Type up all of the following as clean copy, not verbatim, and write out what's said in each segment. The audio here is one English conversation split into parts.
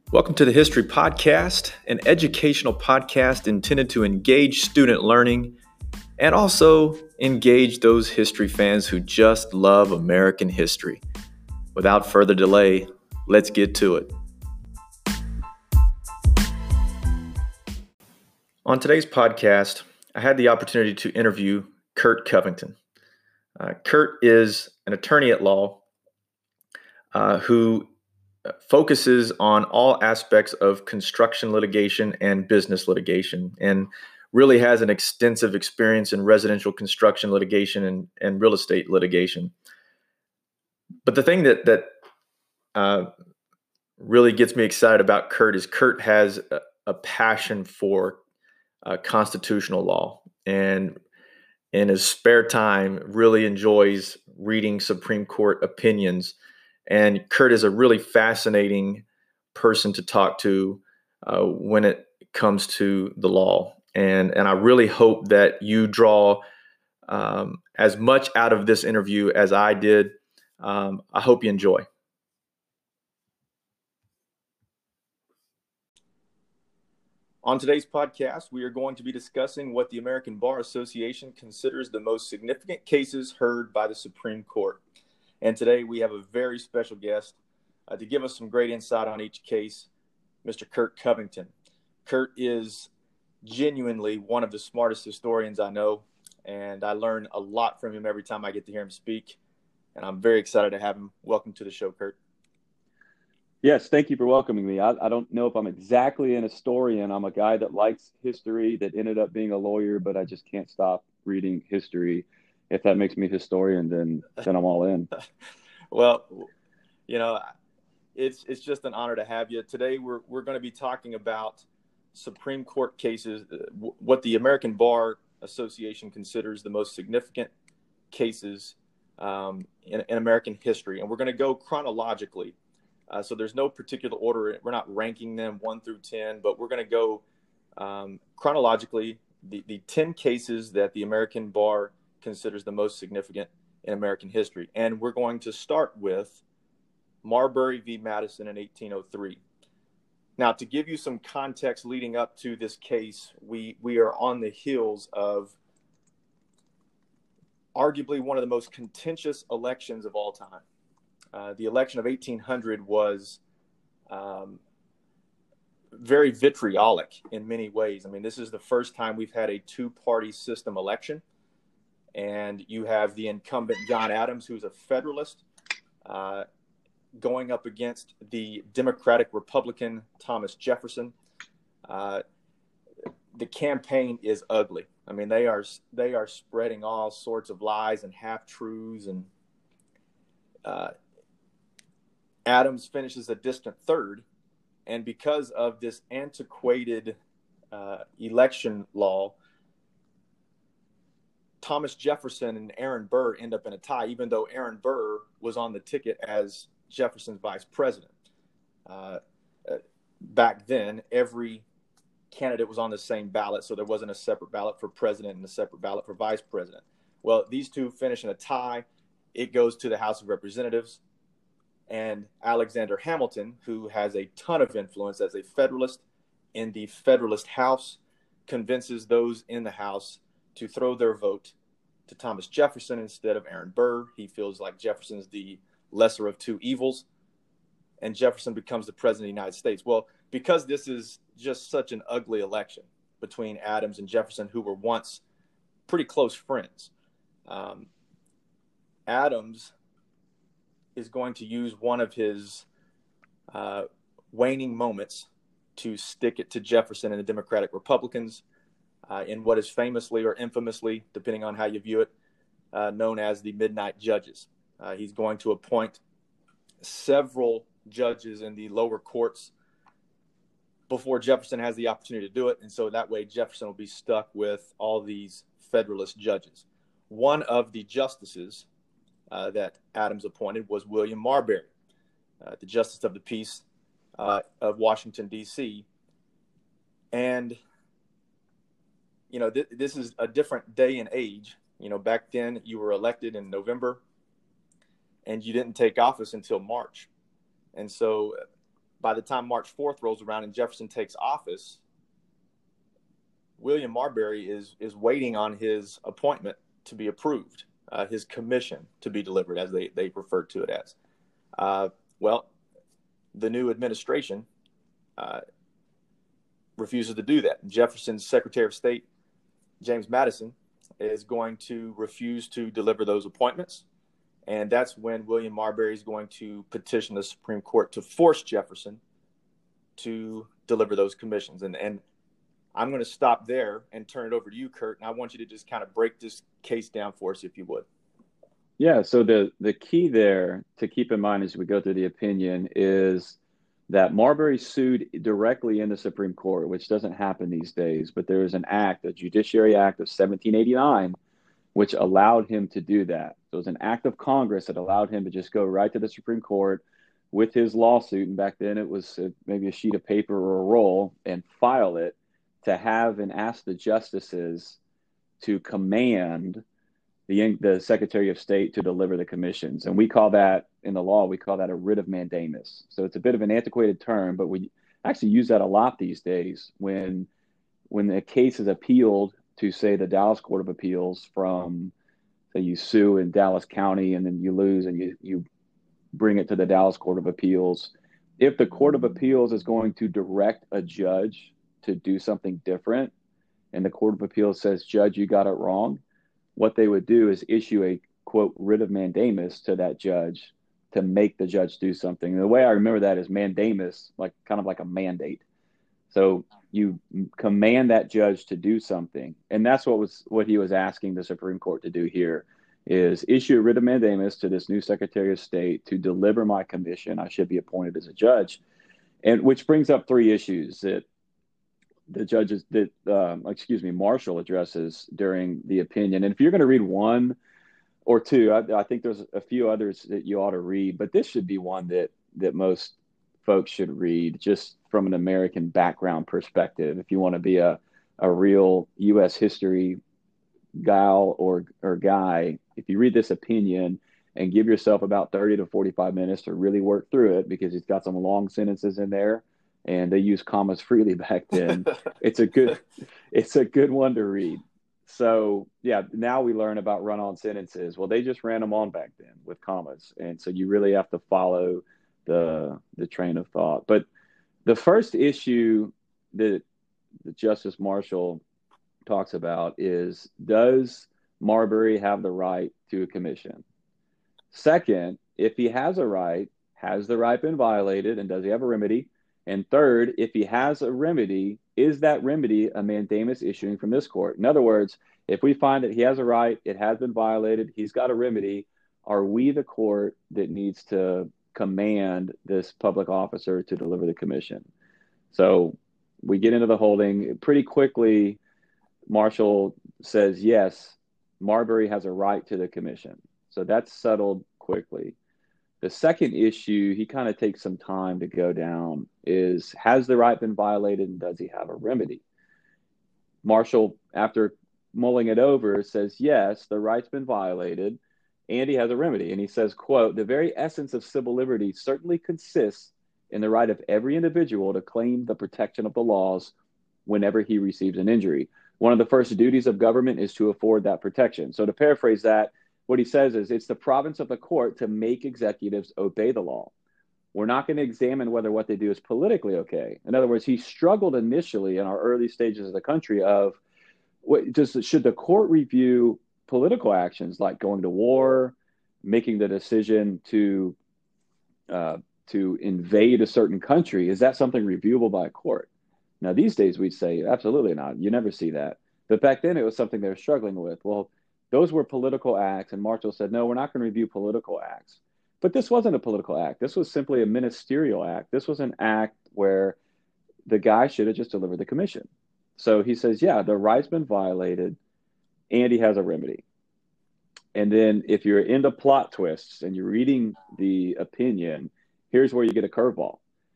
Welcome to the History Podcast, an educational podcast intended to engage student learning and also engage those history fans who just love American history. Without further delay, let's get to it. On today's podcast, I had the opportunity to interview Kurt Covington. Kurt is an attorney at law who focuses on all aspects of construction litigation and business litigation, and really has an extensive experience in residential construction litigation and real estate litigation. But the thing that really gets me excited about Kurt is Kurt has a passion for constitutional law, and in his spare time really enjoys reading Supreme Court opinions. And Kurt is a really fascinating person to talk to when it comes to the law. And I really hope that you draw as much out of this interview as I did. I hope you enjoy. On today's podcast, we are going to be discussing what the American Bar Association considers the most significant cases heard by the Supreme Court. And today we have a very special guest to give us some great insight on each case, Mr. Kurt Covington. Kurt is genuinely one of the smartest historians I know, and I learn a lot from him every time I get to hear him speak. And I'm very excited to have him. Welcome to the show, Kurt. Yes, thank you for welcoming me. I don't know if I'm exactly an historian. I'm a guy that likes history, that ended up being a lawyer, but I just can't stop reading history. If that makes me a historian, then I'm all in. Well, it's just an honor to have you. Today we're going to be talking about Supreme Court cases, what the American Bar Association considers the most significant cases in American history. And we're going to go chronologically. So there's no particular order. We're not ranking them 1 through 10, but we're going to go chronologically, the 10 cases that the American Bar considers the most significant in American history. And we're going to start with Marbury v. Madison in 1803. Now, to give you some context leading up to this case, we are on the heels of arguably one of the most contentious elections of all time. The election of 1800 was very vitriolic in many ways. I mean, this is the first time we've had a two-party system election. And you have the incumbent John Adams, who's a Federalist, going up against the Democratic Republican Thomas Jefferson. The campaign is ugly. I mean, they are spreading all sorts of lies and half-truths, and Adams finishes a distant third. And because of this antiquated election law, Thomas Jefferson and Aaron Burr end up in a tie, even though Aaron Burr was on the ticket as Jefferson's vice president. Back then, every candidate was on the same ballot, so there wasn't a separate ballot for president and a separate ballot for vice president. Well, these two finish in a tie. It goes to the House of Representatives, and Alexander Hamilton, who has a ton of influence as a Federalist in the Federalist House, convinces those in the House to throw their vote to Thomas Jefferson instead of Aaron Burr. He feels like Jefferson's the lesser of two evils, and Jefferson becomes the president of the United States. Well, because this is just such an ugly election between Adams and Jefferson, who were once pretty close friends, Adams is going to use one of his waning moments to stick it to Jefferson and the Democratic Republicans, in what is famously or infamously, depending on how you view it, known as the Midnight Judges. He's going to appoint several judges in the lower courts before Jefferson has the opportunity to do it. And so that way Jefferson will be stuck with all these Federalist judges. One of the justices that Adams appointed was William Marbury, the Justice of the Peace of Washington, D.C. And this is a different day and age. Back then you were elected in November and you didn't take office until March. And so by the time March 4th rolls around and Jefferson takes office, William Marbury is waiting on his appointment to be approved, his commission to be delivered, as they refer to it as. Well, the new administration refuses to do that. Jefferson's Secretary of State, James Madison, is going to refuse to deliver those appointments. And that's when William Marbury is going to petition the Supreme Court to force Jefferson to deliver those commissions. And I'm going to stop there and turn it over to you, Kurt. And I want you to just kind of break this case down for us, if you would. Yeah, so the key there to keep in mind as we go through the opinion is that Marbury sued directly in the Supreme Court, which doesn't happen these days, but there is an act, a Judiciary Act of 1789, which allowed him to do that. So it was an act of Congress that allowed him to just go right to the Supreme Court with his lawsuit, and back then it was maybe a sheet of paper or a roll, and file it to have and ask the justices to command the Secretary of State to deliver the commissions. And we call that, in the law, we call that a writ of mandamus. So it's a bit of an antiquated term, but we actually use that a lot these days when the case is appealed to, say, the Dallas Court of Appeals from, say, you sue in Dallas County and then you lose and you bring it to the Dallas Court of Appeals. If the Court of Appeals is going to direct a judge to do something different and the Court of Appeals says, Judge, you got it wrong, what they would do is issue a, quote, writ of mandamus to that judge to make the judge do something. And the way I remember that is mandamus, like kind of like a mandate. So you command that judge to do something. And that's what he was asking the Supreme Court to do here, is issue a writ of mandamus to this new Secretary of State to deliver my commission. I should be appointed as a judge. And which brings up three issues that the judges that, Marshall addresses during the opinion. And if you're going to read one or two, I think there's a few others that you ought to read, but this should be one that most folks should read just from an American background perspective. If you want to be a real U.S. history gal or guy, if you read this opinion and give yourself about 30 to 45 minutes to really work through it, because it's got some long sentences in there and they use commas freely back then. It's a good one to read. So yeah, now we learn about run-on sentences. Well, they just ran them on back then with commas. And so you really have to follow the train of thought. But the first issue that Justice Marshall talks about is, does Marbury have the right to a commission? Second, if he has a right, has the right been violated, and does he have a remedy? And third, if he has a remedy, is that remedy a mandamus issuing from this court? In other words, if we find that he has a right, it has been violated, he's got a remedy, are we the court that needs to command this public officer to deliver the commission? So we get into the holding pretty quickly. Marshall says, yes, Marbury has a right to the commission. So that's settled quickly. The second issue, he kind of takes some time to go down, is, has the right been violated and does he have a remedy? Marshall, after mulling it over, says, yes, the right's been violated and he has a remedy. And he says, quote, the very essence of civil liberty certainly consists in the right of every individual to claim the protection of the laws whenever he receives an injury. One of the first duties of government is to afford that protection. So to paraphrase that, what he says is, it's the province of the court to make executives obey the law. We're not going to examine whether what they do is politically okay. In other words, he struggled initially in our early stages of the country of, should the court review political actions like going to war, making the decision to invade a certain country? Is that something reviewable by a court? Now, these days we'd say, absolutely not. You never see that. But back then it was something they were struggling with. Well, those were political acts. And Marshall said, no, we're not going to review political acts. But this wasn't a political act. This was simply a ministerial act. This was an act where the guy should have just delivered the commission. So he says, yeah, the right's been violated and he has a remedy. And then if you're into plot twists and you're reading the opinion, here's where you get a curveball.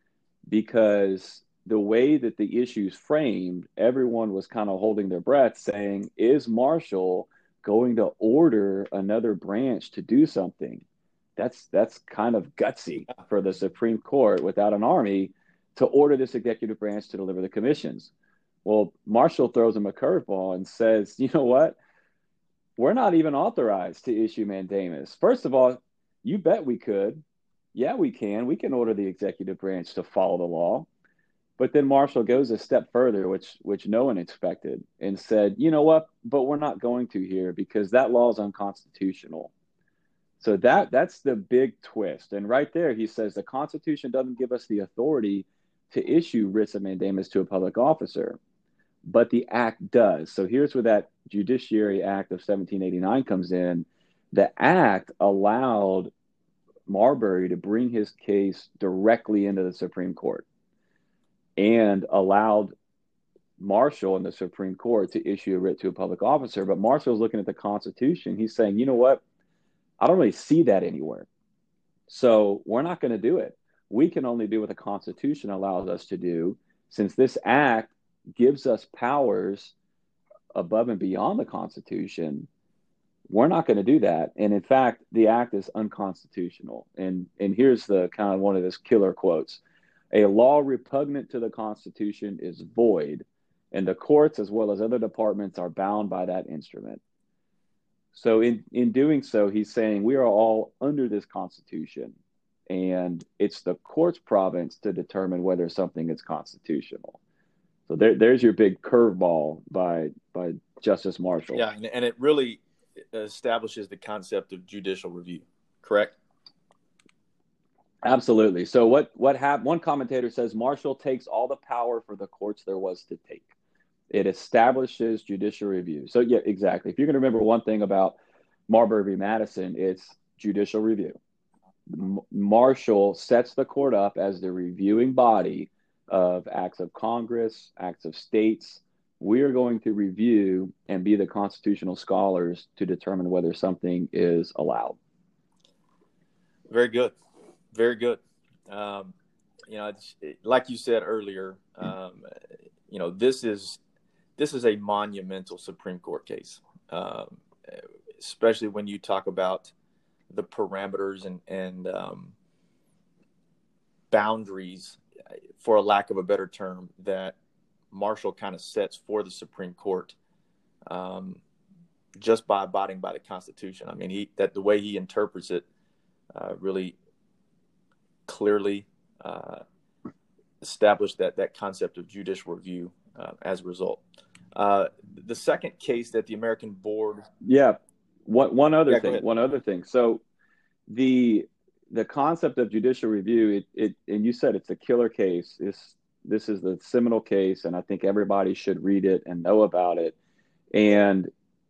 Because the way that the issue's framed, everyone was kind of holding their breath saying, is Marshall going to order another branch to do something? That's kind of gutsy for the Supreme Court without an army to order this executive branch to deliver the commissions. Well, Marshall throws him a curveball and says, you know what? We're not even authorized to issue mandamus. First of all, you bet we could. Yeah, we can. We can order the executive branch to follow the law. But then Marshall goes a step further, which no one expected, and said, you know what? But we're not going to here because that law is unconstitutional. So that's the big twist. And right there, he says the Constitution doesn't give us the authority to issue writs of mandamus to a public officer, but the act does. So here's where that Judiciary Act of 1789 comes in. The act allowed Marbury to bring his case directly into the Supreme Court and allowed Marshall and the Supreme Court to issue a writ to a public officer. But Marshall's looking at the Constitution. He's saying, you know what? I don't really see that anywhere. So we're not going to do it. We can only do what the Constitution allows us to do, since this act gives us powers above and beyond the Constitution. We're not going to do that. And in fact, the act is unconstitutional. And here's the kind of one of his killer quotes. A law repugnant to the Constitution is void, and the courts as well as other departments are bound by that instrument. So in doing so, he's saying we are all under this Constitution, and it's the court's province to determine whether something is constitutional. So there's your big curveball by Justice Marshall. Yeah, and it really establishes the concept of judicial review, correct? Absolutely. So what happened? One commentator says Marshall takes all the power for the courts there was to take. It establishes judicial review. So yeah, exactly. If you're going to remember one thing about Marbury v. Madison, it's judicial review. Marshall sets the court up as the reviewing body of acts of Congress, acts of states. We are going to review and be the constitutional scholars to determine whether something is allowed. Very good. Very good. Like you said earlier, this is a monumental Supreme Court case, especially when you talk about the parameters and boundaries, for a lack of a better term, that Marshall kind of sets for the Supreme Court, just by abiding by the Constitution. I mean, the way he interprets it really clearly established that concept of judicial review as a result. The second case that the American board. Yeah. One other thing. So the concept of judicial review, and you said it's a killer case. This is the seminal case, and I think everybody should read it and know about it. And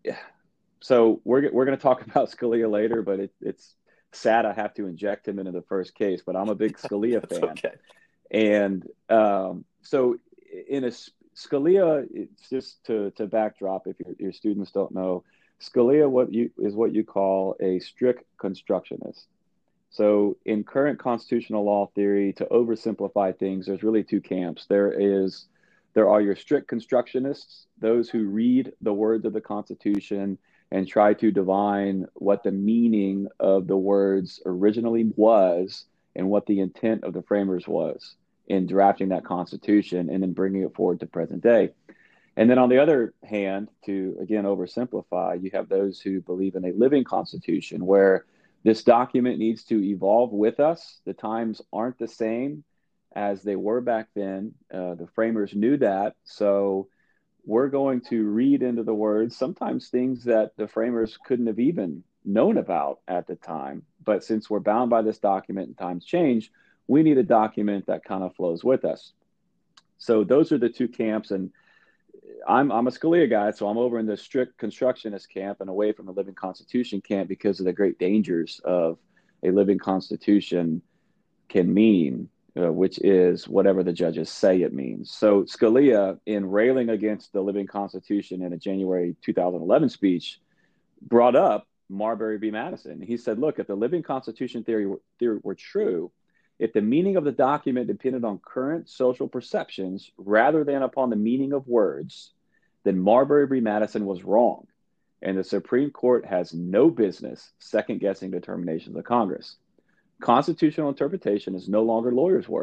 so we're going to talk about Scalia later, but it's sad I have to inject him into the first case, but I'm a big Scalia fan. Okay. And so in Scalia, it's just to backdrop, if your students don't know, Scalia is what you call a strict constructionist. So in current constitutional law theory, to oversimplify things, there's really two camps. There are your strict constructionists, those who read the words of the Constitution and try to divine what the meaning of the words originally was and what the intent of the framers was in drafting that Constitution and then bringing it forward to present day. And then on the other hand, to again oversimplify, you have those who believe in a living Constitution where this document needs to evolve with us. The times aren't the same as they were back then. The framers knew that. So we're going to read into the words sometimes things that the framers couldn't have even known about at the time. But since we're bound by this document and times change, we need a document that kind of flows with us. So those are the two camps. And I'm a Scalia guy, so I'm over in the strict constructionist camp and away from the living Constitution camp because of the great dangers of a living Constitution can mean, which is whatever the judges say it means. So Scalia, in railing against the living Constitution in a January 2011 speech, brought up Marbury v. Madison. He said, look, if the living Constitution theory were true, if the meaning of the document depended on current social perceptions rather than upon the meaning of words, then Marbury v. Madison was wrong, and the Supreme Court has no business second-guessing determinations of Congress. Constitutional interpretation is no longer lawyers' work.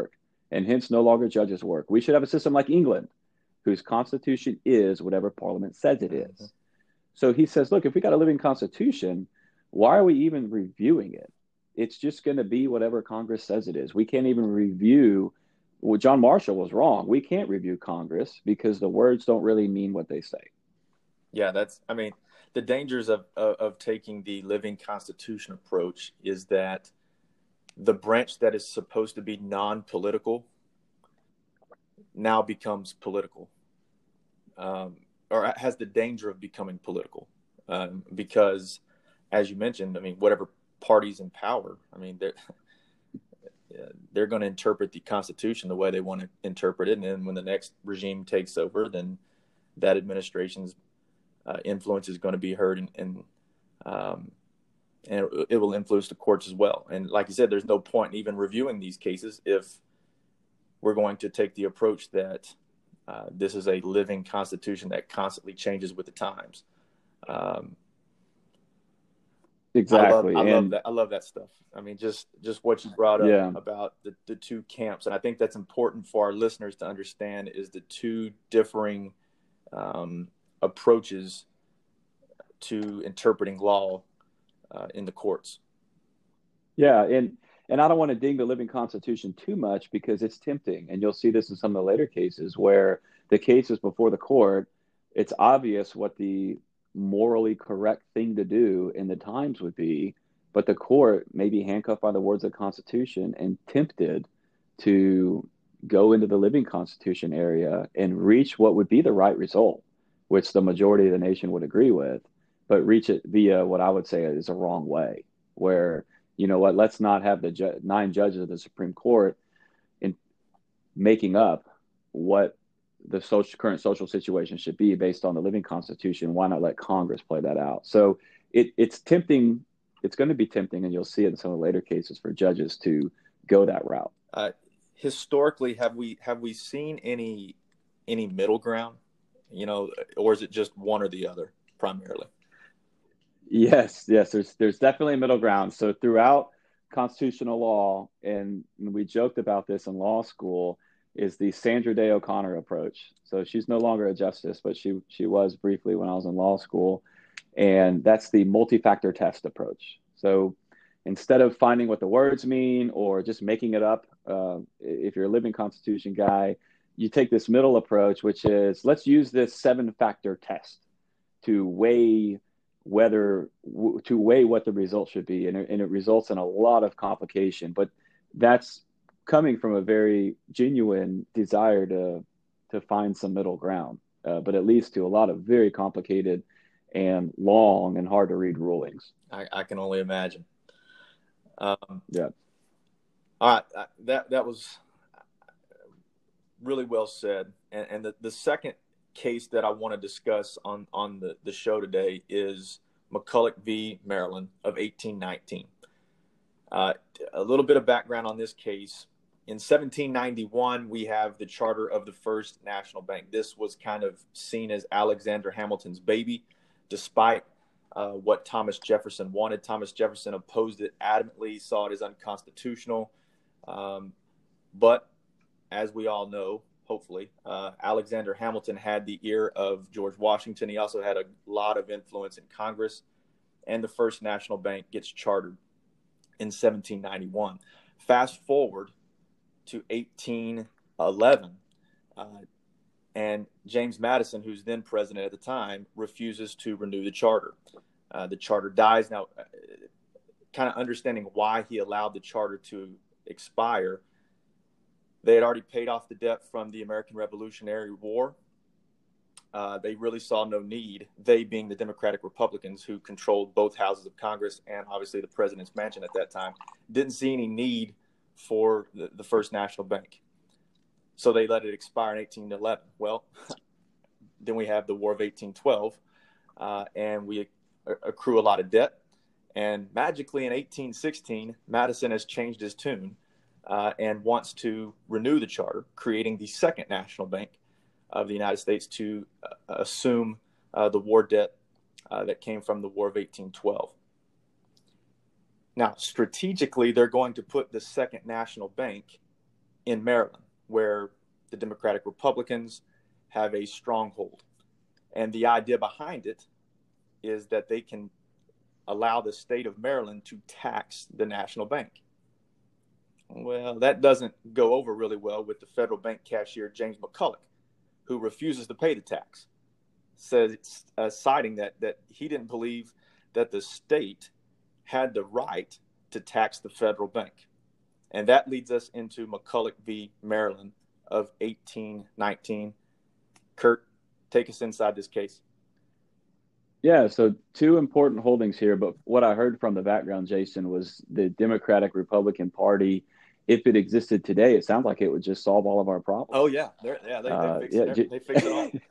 and hence no longer judges work. We should have a system like England, whose constitution is whatever Parliament says it Mm-hmm. is. So he says, look, if we got a living constitution, why are we even reviewing it? It's just going to be whatever Congress says it is. We can't even review. Well, John Marshall was wrong. We can't review Congress because the words don't really mean what they say. Yeah, the dangers of taking the living constitution approach is that the branch that is supposed to be non-political now becomes political, or has the danger of becoming political, because, as you mentioned, whatever party's in power, they're going to interpret the Constitution the way they want to interpret it, and then when the next regime takes over, then that administration's influence is going to be heard, and it will influence the courts as well. And like you said, there's no point in even reviewing these cases if we're going to take the approach that this is a living constitution that constantly changes with the times. Exactly. I love that. I love that stuff. Just what you brought up about the two camps. And I think that's important for our listeners to understand is the two differing approaches to interpreting law in the courts. Yeah. And I don't want to ding the living constitution too much because it's tempting. And you'll see this in some of the later cases where the case is before the court. It's obvious what the morally correct thing to do in the times would be, but the court may be handcuffed by the words of the Constitution and tempted to go into the living constitution area and reach what would be the right result, which the majority of the nation would agree with, but reach it via what I would say is a wrong way, where, you know what, let's not have the 9 judges of the Supreme Court in making up what the current social situation should be based on the living constitution. Why not let Congress play that out? So it's tempting. It's going to be tempting, and you'll see it in some of the later cases for judges to go that route. Historically, have we seen any middle ground, or is it just one or the other primarily? Yes. There's definitely a middle ground. So throughout constitutional law, and we joked about this in law school, is the Sandra Day O'Connor approach. So she's no longer a justice, but she was briefly when I was in law school. And that's the multi-factor test approach. So instead of finding what the words mean or just making it up, if you're a living constitution guy, you take this middle approach, which is let's use this 7-factor test to weigh what the result should be. And it results in a lot of complication, but that's coming from a very genuine desire to find some middle ground, but it leads to a lot of very complicated and long and hard to read rulings. I can only imagine. Yeah. All right, that was really well said. And the second case that I want to discuss on the show today is McCulloch v. Maryland of 1819. A little bit of background on this case. In 1791, we have the charter of the First National Bank. This was kind of seen as Alexander Hamilton's baby, despite what Thomas Jefferson wanted. Thomas Jefferson opposed it adamantly, saw it as unconstitutional. But as we all know, hopefully, Alexander Hamilton had the ear of George Washington. He also had a lot of influence in Congress, and the First National Bank gets chartered in 1791. Fast forward to 1811, and James Madison, who's then president at the time, refuses to renew the charter. The charter dies. Now, kind of understanding why he allowed the charter to expire, they had already paid off the debt from the American Revolutionary War. They really saw no need, they being the Democratic Republicans who controlled both houses of Congress and obviously the president's mansion at that time, didn't see any need for the First National Bank. So they let it expire in 1811. Well, then we have the War of 1812, and we accrue a lot of debt. And magically in 1816, Madison has changed his tune and wants to renew the charter, creating the Second National Bank of the United States to assume the war debt that came from the War of 1812. Now, strategically, they're going to put the Second National Bank in Maryland, where the Democratic Republicans have a stronghold. And the idea behind it is that they can allow the state of Maryland to tax the national bank. Well, that doesn't go over really well with the federal bank cashier, James McCulloch, who refuses to pay the tax, citing that he didn't believe that the state had the right to tax the federal bank. And that leads us into McCulloch v. Maryland of 1819. Kurt, take us inside this case. Yeah, so two important holdings here, but what I heard from the background, Jason, was the Democratic Republican Party. If it existed today, it sounds like it would just solve all of our problems. Oh yeah, they fix it all.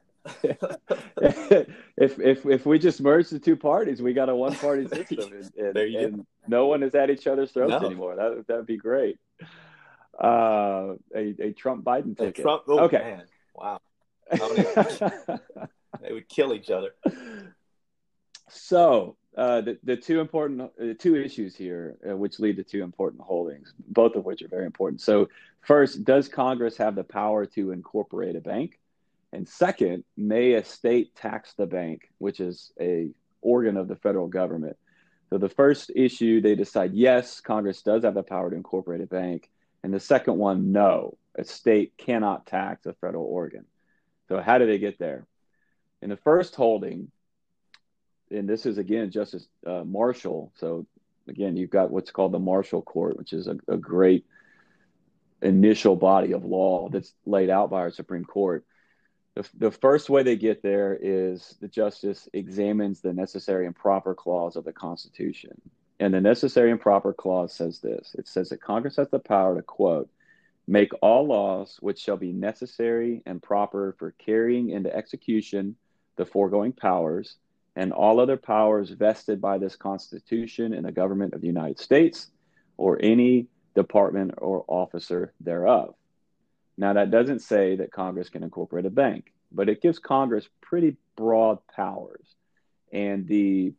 if we just merge the two parties, we got a one-party system, and no one is at each other's throats anymore. That'd be great. A Trump Biden ticket. Okay. Man. Wow. They would kill each other. So the two issues here, which lead to two important holdings, both of which are very important. So first, does Congress have the power to incorporate a bank? And second, may a state tax the bank, which is a organ of the federal government? So the first issue, they decide, yes, Congress does have the power to incorporate a bank. And the second one, no, a state cannot tax a federal organ. So how do they get there? In the first holding, and this is, again, Justice Marshall. So, again, you've got what's called the Marshall Court, which is a great initial body of law that's laid out by our Supreme Court. The first way they get there is the justice examines the necessary and proper clause of the Constitution. And the necessary and proper clause says this. It says that Congress has the power to, quote, make all laws which shall be necessary and proper for carrying into execution the foregoing powers and all other powers vested by this Constitution in the government of the United States or any department or officer thereof. Now, that doesn't say that Congress can incorporate a bank, but it gives Congress pretty broad powers. And the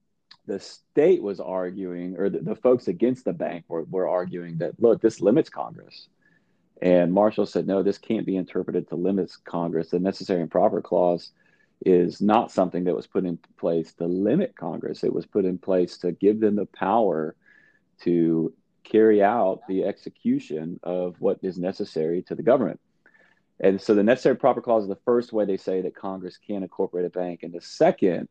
state was arguing, or the folks against the bank were arguing that, look, this limits Congress. And Marshall said, no, this can't be interpreted to limit Congress. The necessary and proper clause is not something that was put in place to limit Congress. It was put in place to give them the power to carry out the execution of what is necessary to the government. And so the necessary and proper clause is the first way they say that Congress can incorporate a bank. And the second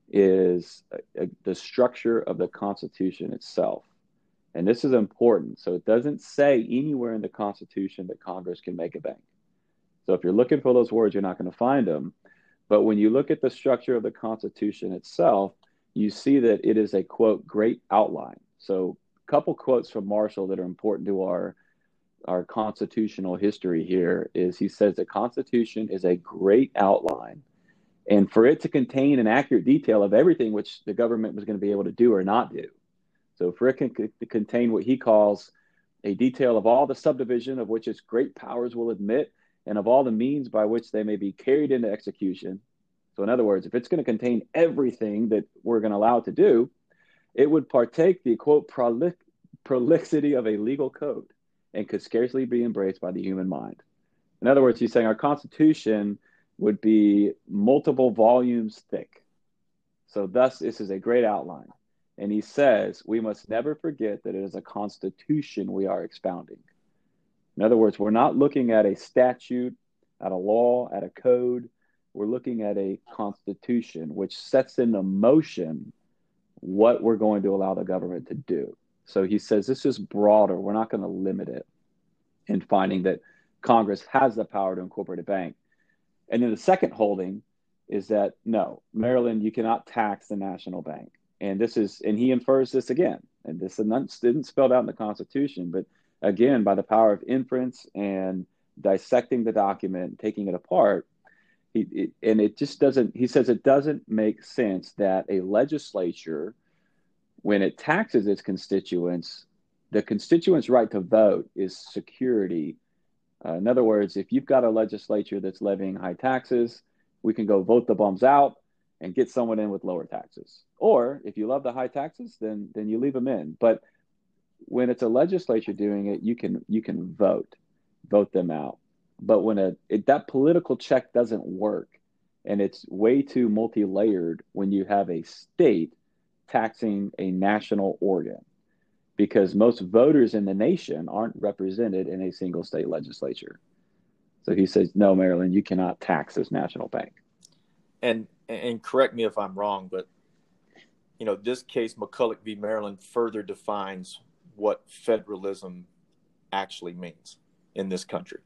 is the structure of the Constitution itself. And this is important. So it doesn't say anywhere in the Constitution that Congress can make a bank. So if you're looking for those words, you're not going to find them. But when you look at the structure of the Constitution itself, you see that it is a, quote, great outline. So a couple quotes from Marshall that are important to our constitutional history here is he says the Constitution is a great outline. And for it to contain an accurate detail of everything which the government was going to be able to do or not do. So for it to contain what he calls a detail of all the subdivision of which its great powers will admit, and of all the means by which they may be carried into execution. So in other words, if it's going to contain everything that we're going to allow it to do, it would partake the, quote, prolixity of a legal code and could scarcely be embraced by the human mind. In other words, he's saying our Constitution would be multiple volumes thick. So thus, this is a great outline. And he says, we must never forget that it is a Constitution we are expounding. In other words, we're not looking at a statute, at a law, at a code. We're looking at a Constitution, which sets into motion what we're going to allow the government to do. So he says this is broader. We're not going to limit it in finding that Congress has the power to incorporate a bank. And then the second holding is that, no, Maryland, you cannot tax the national bank. And he infers this again. And this didn't spelled out in the Constitution, but again, by the power of inference and dissecting the document, taking it apart, he says it doesn't make sense that a legislature, when it taxes its constituents, the constituents' right to vote is security. In other words, if you've got a legislature that's levying high taxes, we can go vote the bums out and get someone in with lower taxes. Or if you love the high taxes, then you leave them in. But when it's a legislature doing it, you can vote. vote them out. But when that political check doesn't work, and it's way too multi-layered when you have a state taxing a national organ, because most voters in the nation aren't represented in a single state legislature. So he says, no, Maryland, you cannot tax this national bank. And correct me if I'm wrong, but this case, McCulloch v. Maryland, further defines what federalism actually means in this country.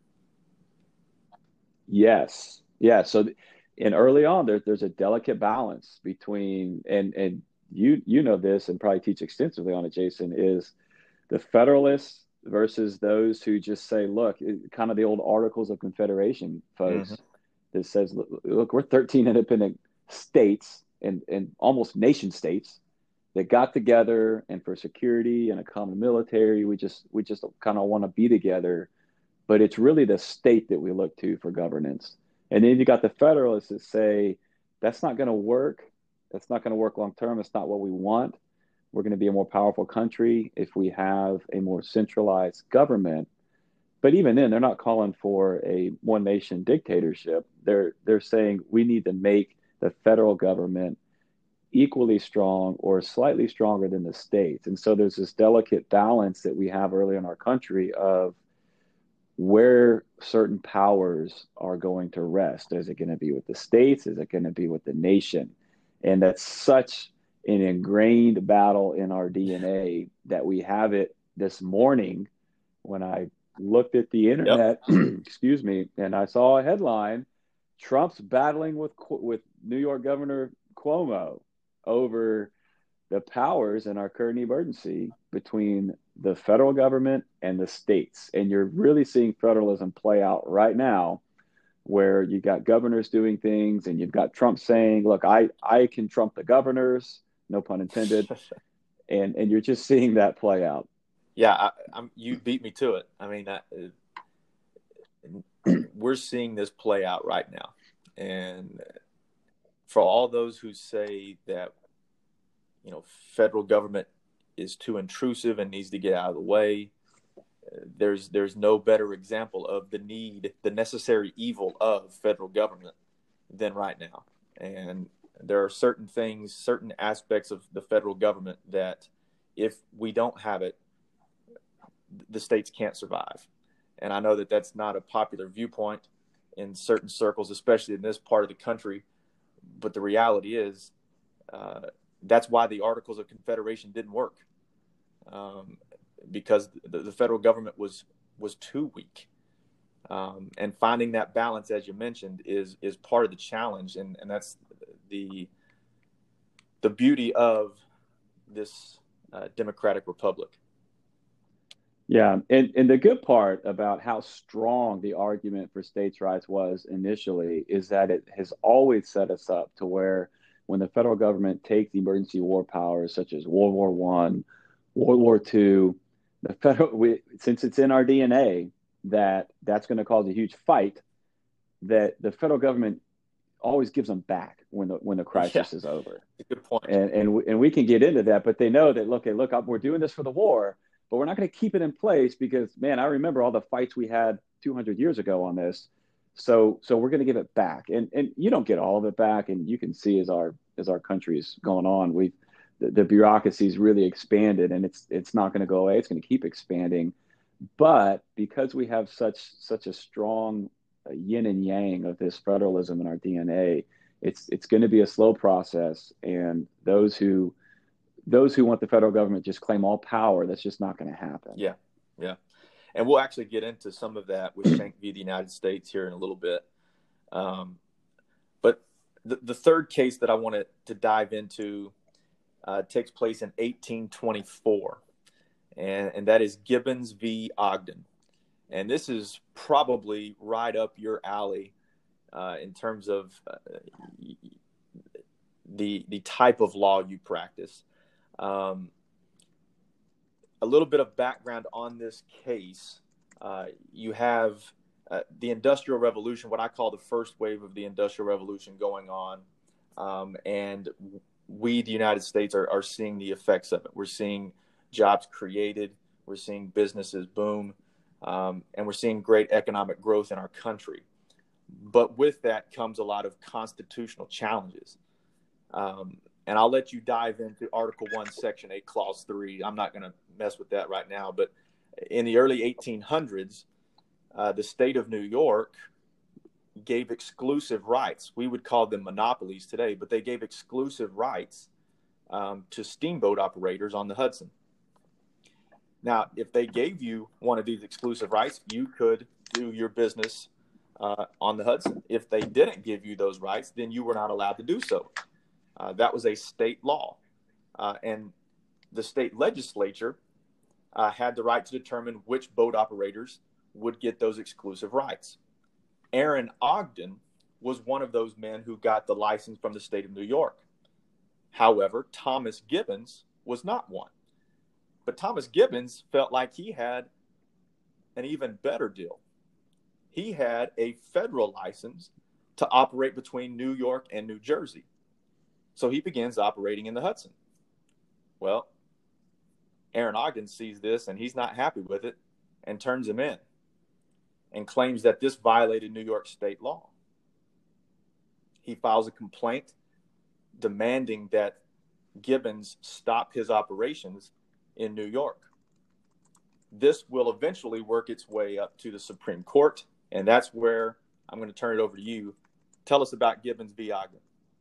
Yes. Yeah. So, and early on, there's a delicate balance between, and you know this and probably teach extensively on it, Jason, is the Federalists versus those who just say, look, kind of the old Articles of Confederation folks that says, look, we're 13 independent states and almost nation states that got together, and for security and a common military, we just kind of want to be together. But it's really the state that we look to for governance. And then you got the Federalists that say, that's not going to work. That's not going to work long term. It's not what we want. We're going to be a more powerful country if we have a more centralized government. But even then, they're not calling for a one nation dictatorship. They're saying we need to make the federal government equally strong or slightly stronger than the states. And so there's this delicate balance that we have early in our country of where certain powers are going to rest. Is it going to be with the states? Is it going to be with the nation? And that's such an ingrained battle in our DNA that we have it this morning when I looked at the internet, excuse me, and I saw a headline, Trump's battling with New York Governor Cuomo over the powers in our current emergency between the federal government and the states. And you're really seeing federalism play out right now, where you got governors doing things and you've got Trump saying, look, I can trump the governors, no pun intended. and you're just seeing that play out. Yeah, you beat me to it. I mean, we're seeing this play out right now. And for all those who say that, federal government is too intrusive and needs to get out of the way, there's no better example of the necessary evil of federal government than right now. And there are certain things, certain aspects of the federal government that if we don't have it, the states can't survive. And I know that that's not a popular viewpoint in certain circles, especially in this part of the country. But the reality is, that's why the Articles of Confederation didn't work, because the federal government was too weak. And finding that balance, as you mentioned, is part of the challenge, and that's the beauty of this democratic republic. Yeah, and the good part about how strong the argument for states' rights was initially is that it has always set us up to where when the federal government takes emergency war powers such as World War I, World War II, since it's in our DNA that's going to cause a huge fight, that the federal government always gives them back when the crisis is over. Good point. And we can get into that, but they know that look, we're doing this for the war, but we're not going to keep it in place because, man, I remember all the fights we had 200 years ago on this. So we're going to give it back, and you don't get all of it back, and you can see as our country's going on, the bureaucracy's really expanded, and it's not going to go away. It's going to keep expanding, but because we have such a strong yin and yang of this federalism in our DNA, it's going to be a slow process, and those who want the federal government just claim all power, that's just not going to happen. Yeah. And we'll actually get into some of that with Schenck v. the United States here in a little bit. But the third case that I wanted to dive into takes place in 1824, and that is Gibbons v. Ogden. And this is probably right up your alley in terms of the type of law you practice. A little bit of background on this case. You have the Industrial Revolution, what I call the first wave of the Industrial Revolution going on. And we, the United States, are seeing the effects of it. We're seeing jobs created. We're seeing businesses boom. and we're seeing great economic growth in our country. But with that comes a lot of constitutional challenges. And I'll let you dive into Article 1, Section 8, Clause 3. I'm not going to mess with that right now. But in the early 1800s, the state of New York gave exclusive rights. We would call them monopolies today, but they gave exclusive rights to steamboat operators on the Hudson. Now, if they gave you one of these exclusive rights, you could do your business on the Hudson. If they didn't give you those rights, then you were not allowed to do so. That was a state law. And the state legislature had the right to determine which boat operators would get those exclusive rights. Aaron Ogden was one of those men who got the license from the state of New York. However, Thomas Gibbons was not one. But Thomas Gibbons felt like he had an even better deal. He had a federal license to operate between New York and New Jersey. So he begins operating in the Hudson. Well, Aaron Ogden sees this and he's not happy with it and turns him in and claims that this violated New York state law. He files a complaint demanding that Gibbons stop his operations in New York. This will eventually work its way up to the Supreme Court, and that's where I'm going to turn it over to you. Tell us about Gibbons v. Ogden.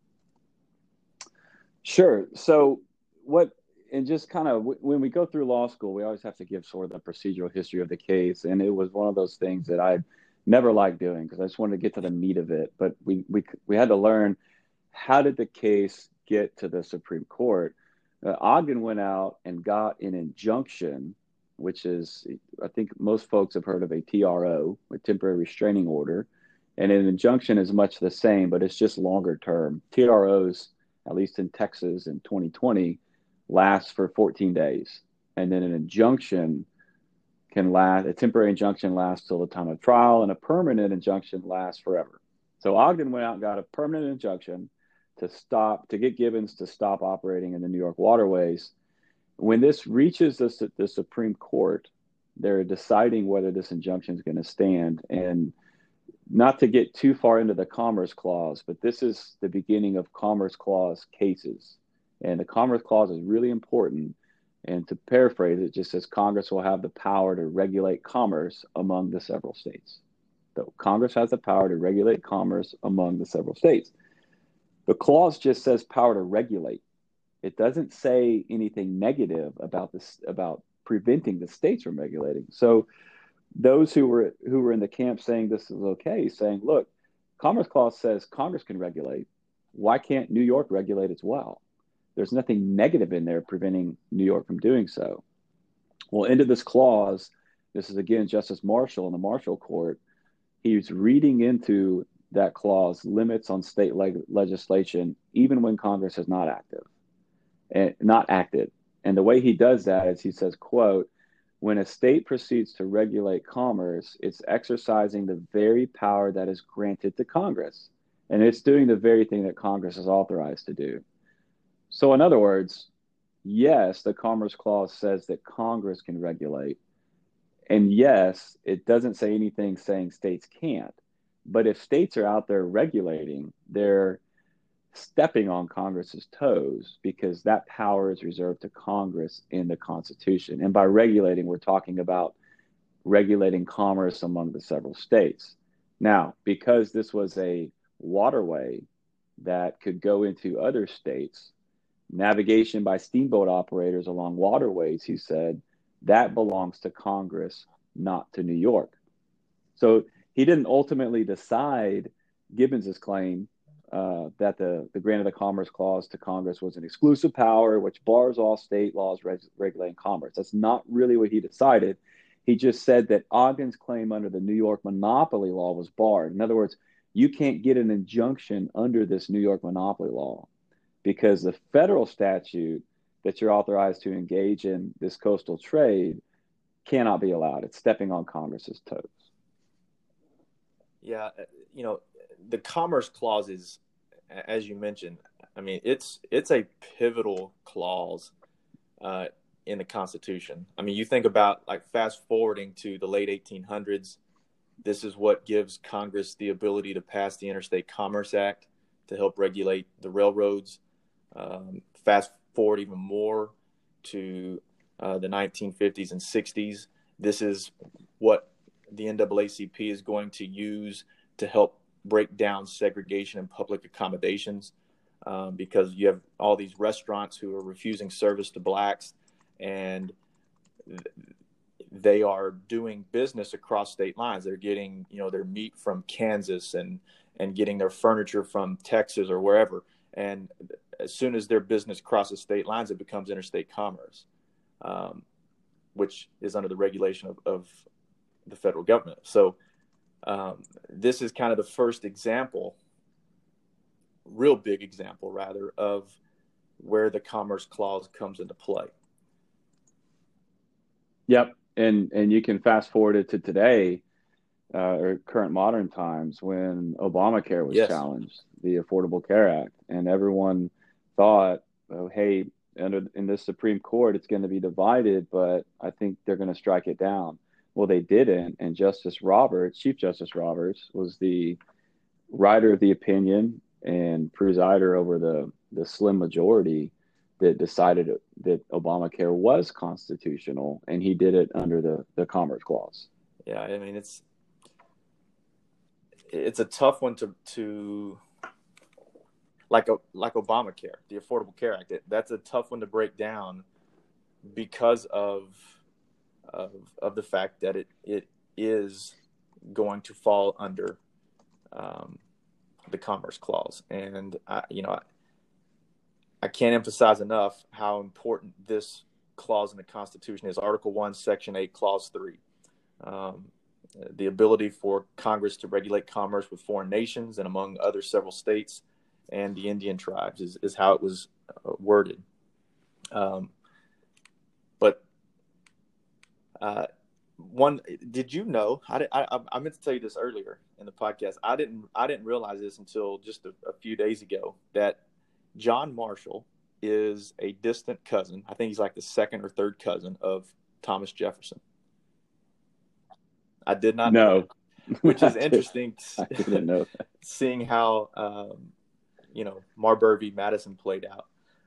Sure. So and just kind of when we go through law school, we always have to give sort of the procedural history of the case. And it was one of those things that I never liked doing because I just wanted to get to the meat of it. But we had to learn, how did the case get to the Supreme Court? Ogden went out and got an injunction, which is, I think most folks have heard of a TRO, a temporary restraining order. And an injunction is much the same, but it's just longer term. TROs, at least in Texas in 2020, lasts for 14 days. And then an injunction a temporary injunction lasts till the time of trial, and a permanent injunction lasts forever. So Ogden went out and got a permanent injunction to get Gibbons to stop operating in the New York waterways. When this reaches the Supreme Court, they're deciding whether this injunction is going to stand. And not to get too far into the Commerce Clause, but this is the beginning of Commerce Clause cases. And the Commerce Clause is really important. And to paraphrase, it just says Congress will have the power to regulate commerce among the several states. So Congress has the power to regulate commerce among the several states. The clause just says power to regulate. It doesn't say anything negative about preventing the states from regulating. So those who were in the camp saying this is okay, saying, look, Commerce Clause says Congress can regulate. Why can't New York regulate as well? There's nothing negative in there preventing New York from doing so. Well, into this clause, this is again Justice Marshall in the Marshall Court. He's reading into that clause limits on state legislation, even when Congress is not acted. And the way he does that is he says, quote, when a state proceeds to regulate commerce, it's exercising the very power that is granted to Congress. And it's doing the very thing that Congress is authorized to do. So in other words, yes, the Commerce Clause says that Congress can regulate. And yes, it doesn't say anything saying states can't. But if states are out there regulating, they're stepping on Congress's toes because that power is reserved to Congress in the Constitution. And by regulating, we're talking about regulating commerce among the several states. Now, because this was a waterway that could go into other states, navigation by steamboat operators along waterways, he said, that belongs to Congress, not to New York. So he didn't ultimately decide Gibbons's claim that the grant of the Commerce Clause to Congress was an exclusive power which bars all state laws regulating commerce. That's not really what he decided. He just said that Ogden's claim under the New York monopoly law was barred. In other words, you can't get an injunction under this New York monopoly law because the federal statute that you're authorized to engage in this coastal trade cannot be allowed. It's stepping on Congress's toes. Yeah, the Commerce Clause is, as you mentioned, I mean, it's a pivotal clause in the Constitution. I mean, you think about like fast forwarding to the late 1800s. This is what gives Congress the ability to pass the Interstate Commerce Act to help regulate the railroads. Fast forward even more to the 1950s and 60s. This is what the NAACP is going to use to help break down segregation in public accommodations, because you have all these restaurants who are refusing service to blacks, and they are doing business across state lines. They're getting, their meat from Kansas and getting their furniture from Texas or wherever. And as soon as their business crosses state lines, it becomes interstate commerce, which is under the regulation of the federal government. So this is kind of the first example, real big example rather, of where the Commerce Clause comes into play. Yep. And you can fast forward it to today, or current modern times, when Obamacare was challenged, the Affordable Care Act, and everyone thought, oh, hey, in this Supreme Court, it's going to be divided, but I think they're going to strike it down. Well, they didn't. And Chief Justice Roberts, was the writer of the opinion and presider over the slim majority that decided that Obamacare was constitutional, and he did it under the Commerce Clause. Yeah, I mean, it's a tough one to like Obamacare, the Affordable Care Act. That's a tough one to break down because of the fact that it is going to fall under the Commerce Clause, and I can't emphasize enough how important this clause in the Constitution is. Article 1, Section 8, Clause 3. The ability for Congress to regulate commerce with foreign nations and among other several states and the Indian tribes is how it was worded. Did you know, I meant to tell you this earlier in the podcast. I didn't realize this until just a few days ago, that John Marshall is a distant cousin. I think he's like the second or third cousin of Thomas Jefferson. I did not know, which is interesting. I didn't know that. Seeing how Marbury v. Madison played out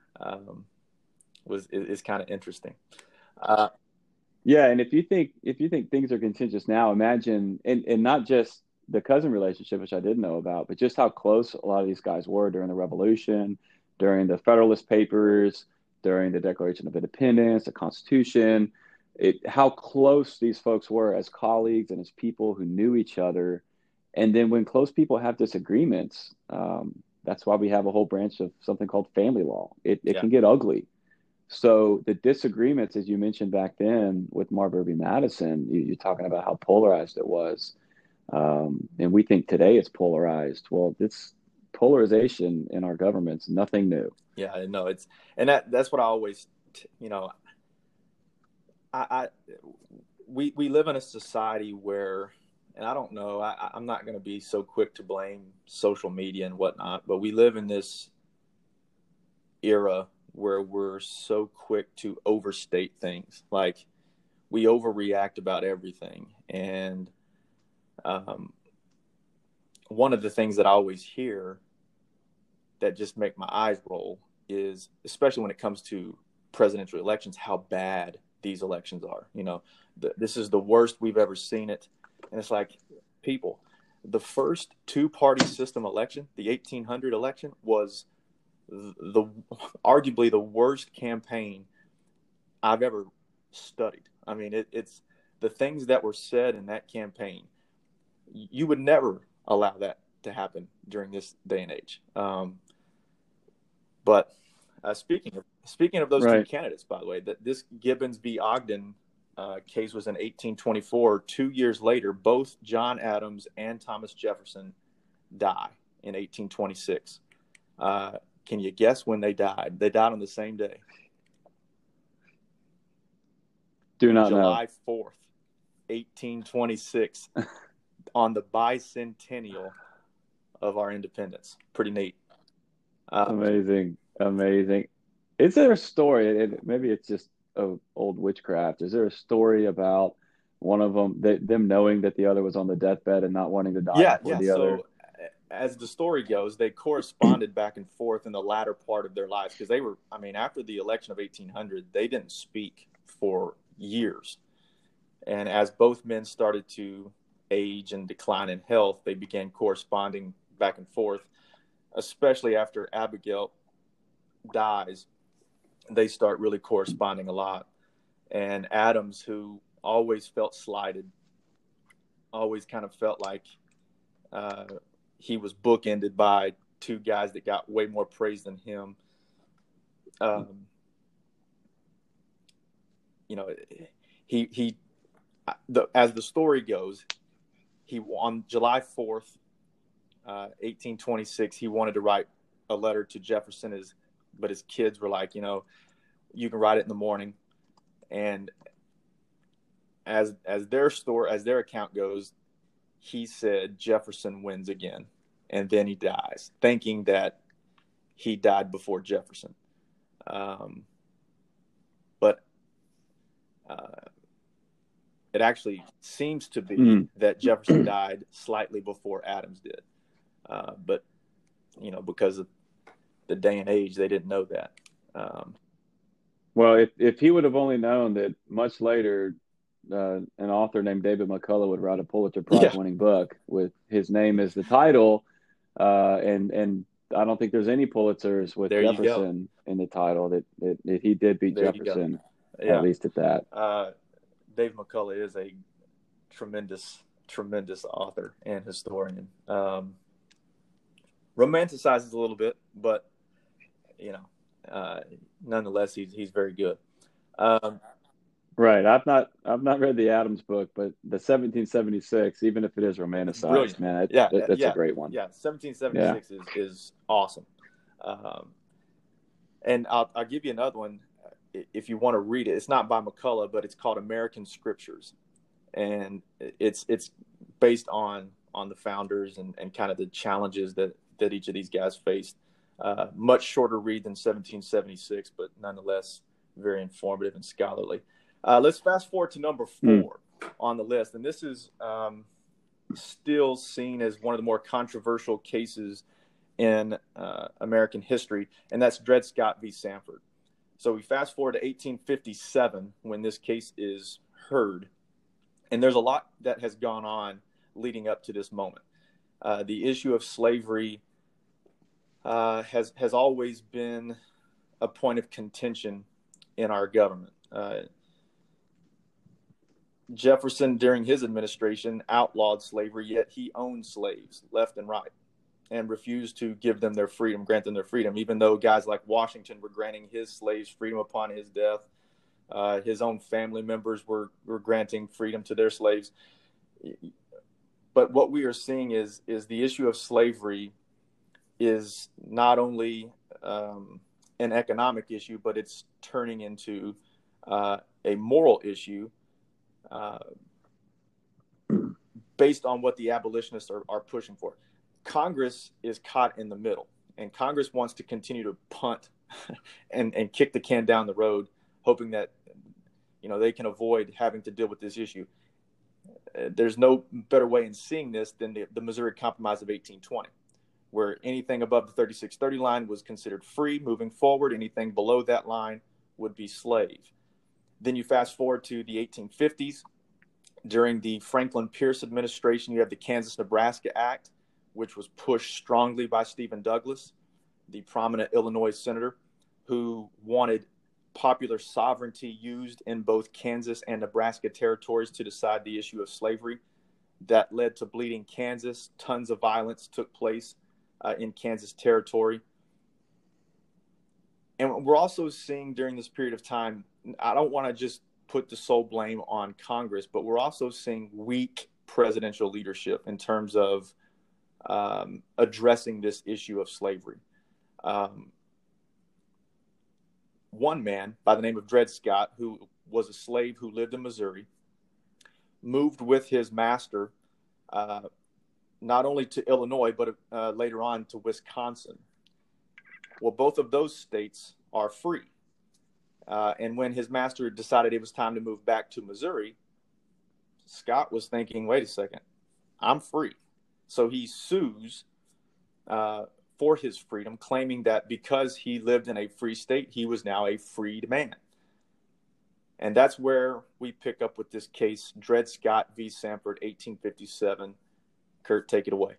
is kind of interesting. Yeah, and if you think things are contentious now, imagine, and not just the cousin relationship, which I didn't know about, but just how close a lot of these guys were during the Revolution, during the Federalist Papers, during the Declaration of Independence, the Constitution, how close these folks were as colleagues and as people who knew each other. And then when close people have disagreements, that's why we have a whole branch of something called family law. It can get ugly. So the disagreements, as you mentioned back then with Marbury v. Madison, you're talking about how polarized it was. And we think today it's polarized. Well, it's polarization in our government's nothing new. Yeah, I know that's what I always, we live in a society where, and I don't know, I'm not going to be so quick to blame social media and whatnot, but we live in this era where we're so quick to overstate things. Like, we overreact about everything. And one of the things that I always hear that just make my eyes roll is, especially when it comes to presidential elections, how bad these elections are. This is the worst we've ever seen it. And it's like, people, the first two-party system election, the 1800 election, was arguably the worst campaign I've ever studied. I mean, it's the things that were said in that campaign. You would never allow that to happen during this day and age. But speaking of those two candidates, by the way, that this Gibbons v. Ogden case was in 1824. 2 years later, both John Adams and Thomas Jefferson die in 1826. Can you guess when they died? They died on the same day. Do not know. July 4th, 1826, on the bicentennial of our independence. Pretty neat. Amazing. Is there a story, and maybe it's just of old witchcraft? Is there a story about one of them, them knowing that the other was on the deathbed and not wanting to die before Yeah. the other? So as the story goes, they corresponded back and forth in the latter part of their lives because they were, I mean, after the election of 1800, they didn't speak for years. And as both men started to age and decline in health, they began corresponding back and forth, especially after Abigail dies. They start really corresponding a lot. And Adams, who always felt slighted, always kind of felt like he was bookended by two guys that got way more praise than him. You know, as the story goes, he on July 4th, 1826, he wanted to write a letter to Jefferson, but his kids were like, you know, you can write it in the morning. And as their account goes, he said Jefferson wins again, and then he dies, thinking that he died before Jefferson. But it actually seems to be that Jefferson died slightly before Adams did. But, you know, because of the day and age, they didn't know that. Well, if he would have only known that much later, an author named David McCullough would write a Pulitzer Prize-winning book with his name as the title, and I don't think there's any Pulitzers with Jefferson in the title that he did beat Jefferson, at least at that. David McCullough is a tremendous author and historian. Romanticizes a little bit, but you know, nonetheless, he's very good. Right. I've not read the Adams book, but the 1776, even if it is romanticized, man, that's a great one. Yeah, 1776 is awesome. And I'll give you another one if you want to read it. It's not by McCullough, but it's called American Scriptures, and it's based on the founders and kind of the challenges that each of these guys faced. Much shorter read than 1776, but nonetheless very informative and scholarly. Let's fast forward to number 4 on the list, and this is still seen as one of the more controversial cases in American history, and that's Dred Scott v. Sanford. So we fast forward to 1857 when this case is heard, and there's a lot that has gone on leading up to this moment. The issue of slavery has always been a point of contention in our government. Jefferson, during his administration, outlawed slavery, yet he owned slaves left and right and refused to give them their freedom, grant them their freedom, even though guys like Washington were granting his slaves freedom upon his death. His own family members were granting freedom to their slaves. But what we are seeing is the issue of slavery is not only an economic issue, but it's turning into a moral issue based on what the abolitionists are pushing for. Congress is caught in the middle, and Congress wants to continue to punt and kick the can down the road, hoping that, you know, they can avoid having to deal with this issue. There's no better way in seeing this than the Missouri Compromise of 1820, where anything above the 3630 line was considered free moving forward. Anything below that line would be slave. Then you fast forward to the 1850s. During the Franklin Pierce administration, you have the Kansas-Nebraska Act, which was pushed strongly by Stephen Douglas, the prominent Illinois senator who wanted popular sovereignty used in both Kansas and Nebraska territories to decide the issue of slavery. That led to Bleeding Kansas. Tons of violence took place in Kansas territory. And we're also seeing during this period of time, I don't want to just put the sole blame on Congress, but we're also seeing weak presidential leadership in terms of addressing this issue of slavery. One man by the name of Dred Scott, who was a slave who lived in Missouri, moved with his master not only to Illinois, but later on to Wisconsin. Well, both of those states are free. And when his master decided it was time to move back to Missouri, Scott was thinking, wait a second, I'm free. So he sues for his freedom, claiming that because he lived in a free state, he was now a freed man. And that's where we pick up with this case, Dred Scott v. Sandford, 1857. Kurt, take it away.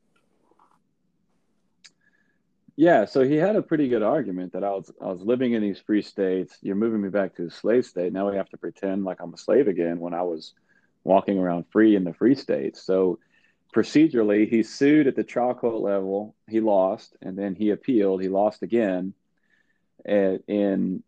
Yeah, so he had a pretty good argument that I was living in these free states. You're moving me back to a slave state. Now we have to pretend like I'm a slave again when I was walking around free in the free states. So procedurally, he sued at the trial court level. He lost, and then he appealed. He lost again in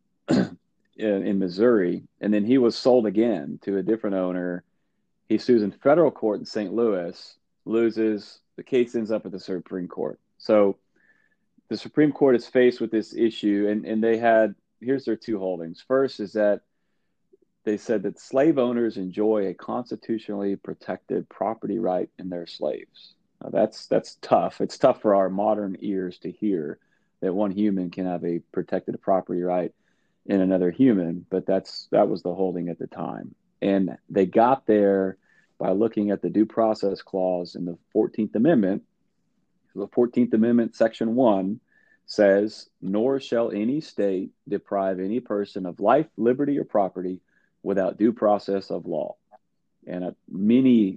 Missouri, and then he was sold again to a different owner. He sues in federal court in St. Louis, loses. The case ends up at the Supreme Court. So the Supreme Court is faced with this issue, and they had, here's their two holdings. First is that they said that slave owners enjoy a constitutionally protected property right in their slaves. Now that's tough. It's tough for our modern ears to hear that one human can have a protected property right in another human, but that was the holding at the time. And they got there by looking at the due process clause in the 14th Amendment. The 14th Amendment, Section 1, says, nor shall any state deprive any person of life, liberty, or property without due process of law. And many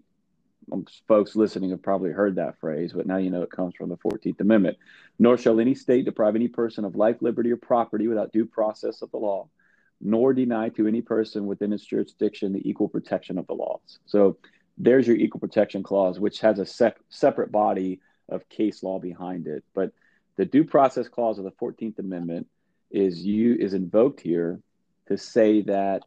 folks listening have probably heard that phrase, but now you know it comes from the 14th Amendment. Nor shall any state deprive any person of life, liberty, or property without due process of the law, nor deny to any person within its jurisdiction the equal protection of the laws. So there's your equal protection clause, which has a separate body of case law behind it. But the due process clause of the 14th Amendment is invoked here to say that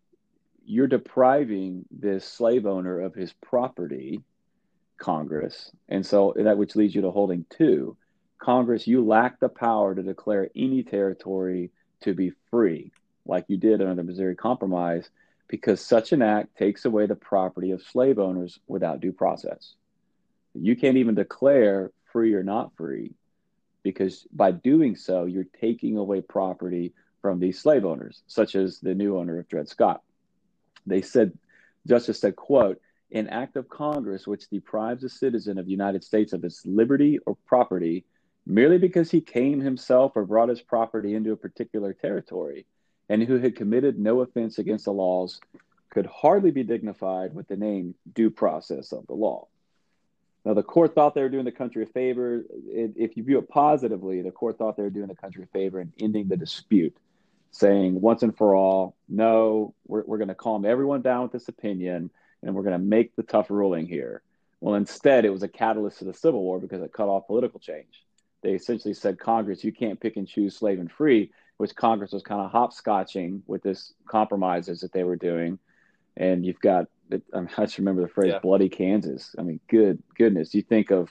you're depriving this slave owner of his property, Congress. And so that which leads you to holding two. Congress, you lack the power to declare any territory to be free, like you did under the Missouri Compromise, because such an act takes away the property of slave owners without due process. You can't even declare free or not free, because by doing so, you're taking away property from these slave owners, such as the new owner of Dred Scott. They said, Justice said, quote, an act of Congress which deprives a citizen of the United States of his liberty or property merely because he came himself or brought his property into a particular territory and who had committed no offense against the laws could hardly be dignified with the name due process of the law. Now, the court thought they were doing the country a favor. If you view it positively, the court thought they were doing the country a favor in ending the dispute, saying once and for all, no, we're going to calm everyone down with this opinion, and we're going to make the tough ruling here. Well, instead, it was a catalyst to the Civil War because it cut off political change. They essentially said, Congress, you can't pick and choose slave and free, which Congress was kind of hopscotching with this compromises that they were doing. And you've got, I just remember the phrase, bloody Kansas. I mean, goodness. You think of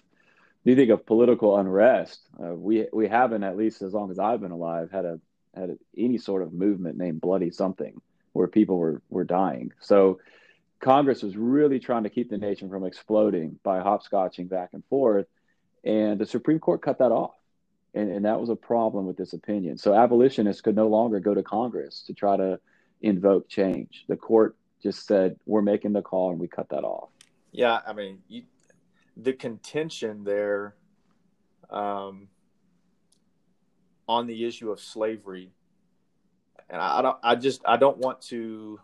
political unrest. We haven't, at least as long as I've been alive, had any sort of movement named bloody something where people were dying. So Congress was really trying to keep the nation from exploding by hopscotching back and forth. And the Supreme Court cut that off. And that was a problem with this opinion. So abolitionists could no longer go to Congress to try to invoke change. The court just said, we're making the call, and we cut that off. Yeah, I mean, the contention there on the issue of slavery, and I don't want to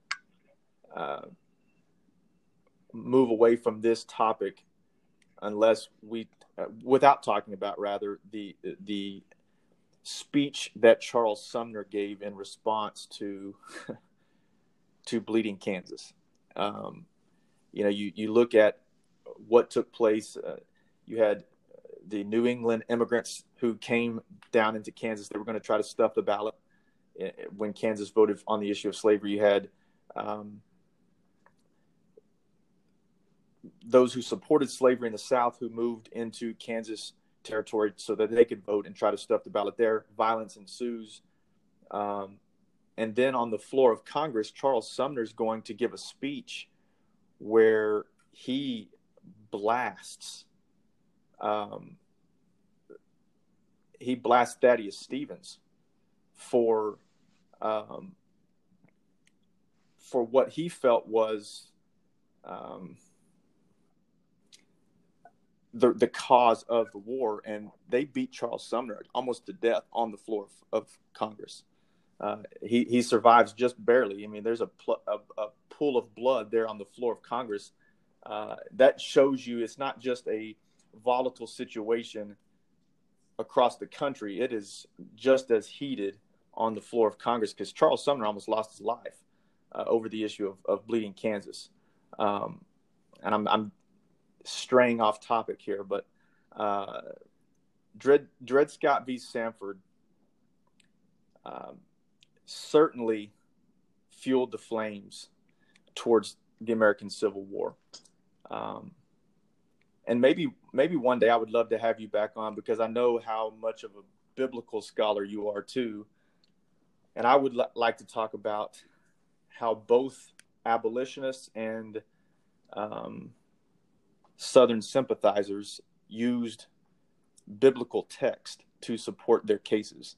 move away from this topic unless without talking about rather the speech that Charles Sumner gave in response to Bleeding Kansas. You look at what took place. You had the New England immigrants who came down into Kansas. They were going to try to stuff the ballot when Kansas voted on the issue of slavery. You had those who supported slavery in the South who moved into Kansas territory so that they could vote and try to stuff the ballot there. Violence ensues. And then on the floor of Congress, Charles Sumner is going to give a speech where he blasts Thaddeus Stevens for um, for what he felt was um, the cause of the war, and they beat Charles Sumner almost to death on the floor of Congress. He survives just barely. I mean, there's a pool of blood there on the floor of Congress. That shows you it's not just a volatile situation across the country. It is just as heated on the floor of Congress, because Charles Sumner almost lost his life over the issue of bleeding Kansas. And I'm straying off topic here, but Dred Scott v. Sanford certainly fueled the flames towards the American Civil War. And maybe one day I would love to have you back on, because I know how much of a biblical scholar you are too. And I would like to talk about how both abolitionists and Southern sympathizers used biblical text to support their cases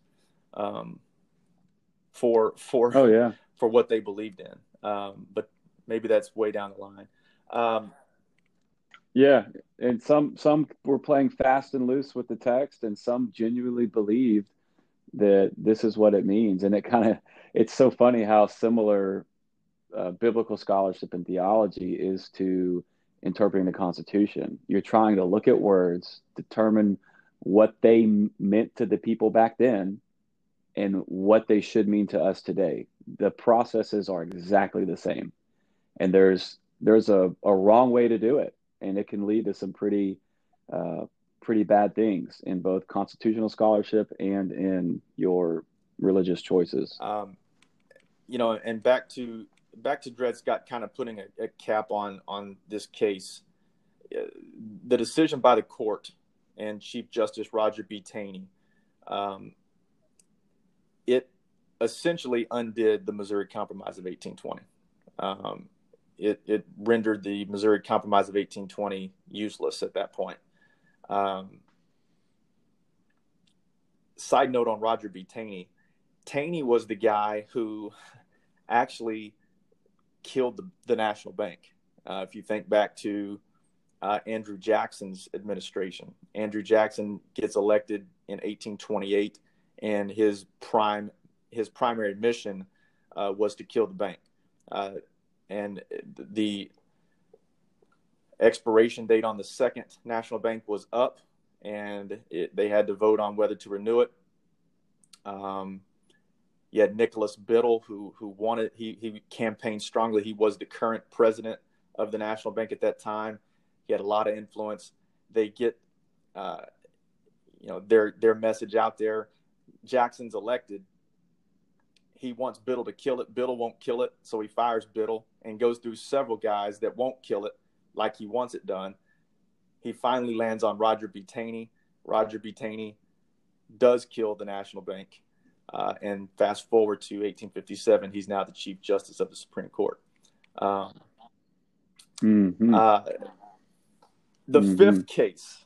for what they believed in. But maybe that's way down the line. Yeah, and some were playing fast and loose with the text, and some genuinely believed that this is what it means. And it's so funny how similar biblical scholarship and theology is to interpreting the Constitution. You're trying to look at words, determine what they meant to the people back then and what they should mean to us today. The processes are exactly the same. And there's a wrong way to do it. And it can lead to some pretty bad things in both constitutional scholarship and in your religious choices. And back to Dred Scott kind of putting a cap on this case. The decision by the court and Chief Justice Roger B. Taney, it essentially undid the Missouri Compromise of 1820. It rendered the Missouri Compromise of 1820 useless at that point. Side note on Roger B. Taney. Taney was the guy who actually killed the National Bank. If you think back to Andrew Jackson's administration, Andrew Jackson gets elected in 1828, and his primary mission was to kill the bank. And the expiration date on the second National Bank was up, and they had to vote on whether to renew it. You had Nicholas Biddle, who wanted, he campaigned strongly. He was the current president of the National Bank at that time. He had a lot of influence. They get, their message out there. Jackson's elected. He wants Biddle to kill it. Biddle won't kill it, so he fires Biddle and goes through several guys that won't kill it like he wants it done. He finally lands on Roger B. Taney. Roger B. Taney does kill the National Bank. And fast forward to 1857, he's now the Chief Justice of the Supreme Court. The fifth case.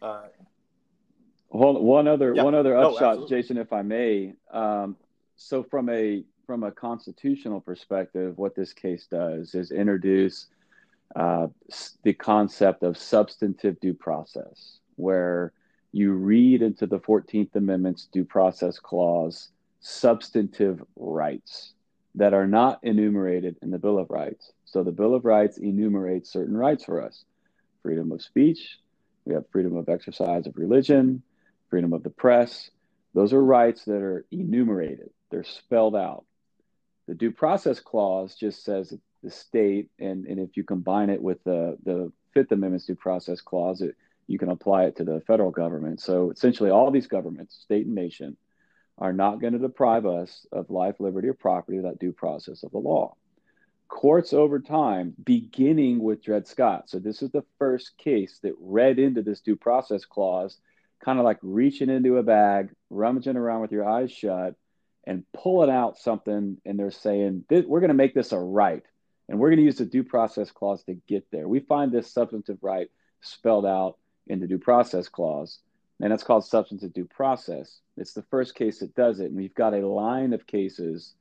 One other upshot, absolutely. Jason, if I may. So from a constitutional perspective, what this case does is introduce the concept of substantive due process, where you read into the 14th Amendment's due process clause substantive rights that are not enumerated in the Bill of Rights. So the Bill of Rights enumerates certain rights for us: freedom of speech, we have freedom of exercise of religion, freedom of the press. Those are rights that are enumerated. They're spelled out. The due process clause just says that the state, and if you combine it with the Fifth Amendment's due process clause, you can apply it to the federal government. So essentially all these governments, state and nation, are not going to deprive us of life, liberty, or property without due process of the law. Courts over time, beginning with Dred Scott, so this is the first case that read into this due process clause, kind of like reaching into a bag, rummaging around with your eyes shut, and pulling out something, and they're saying, we're going to make this a right, and we're going to use the due process clause to get there. We find this substantive right spelled out in the due process clause, and that's called substantive due process. It's the first case that does it, and we've got a line of cases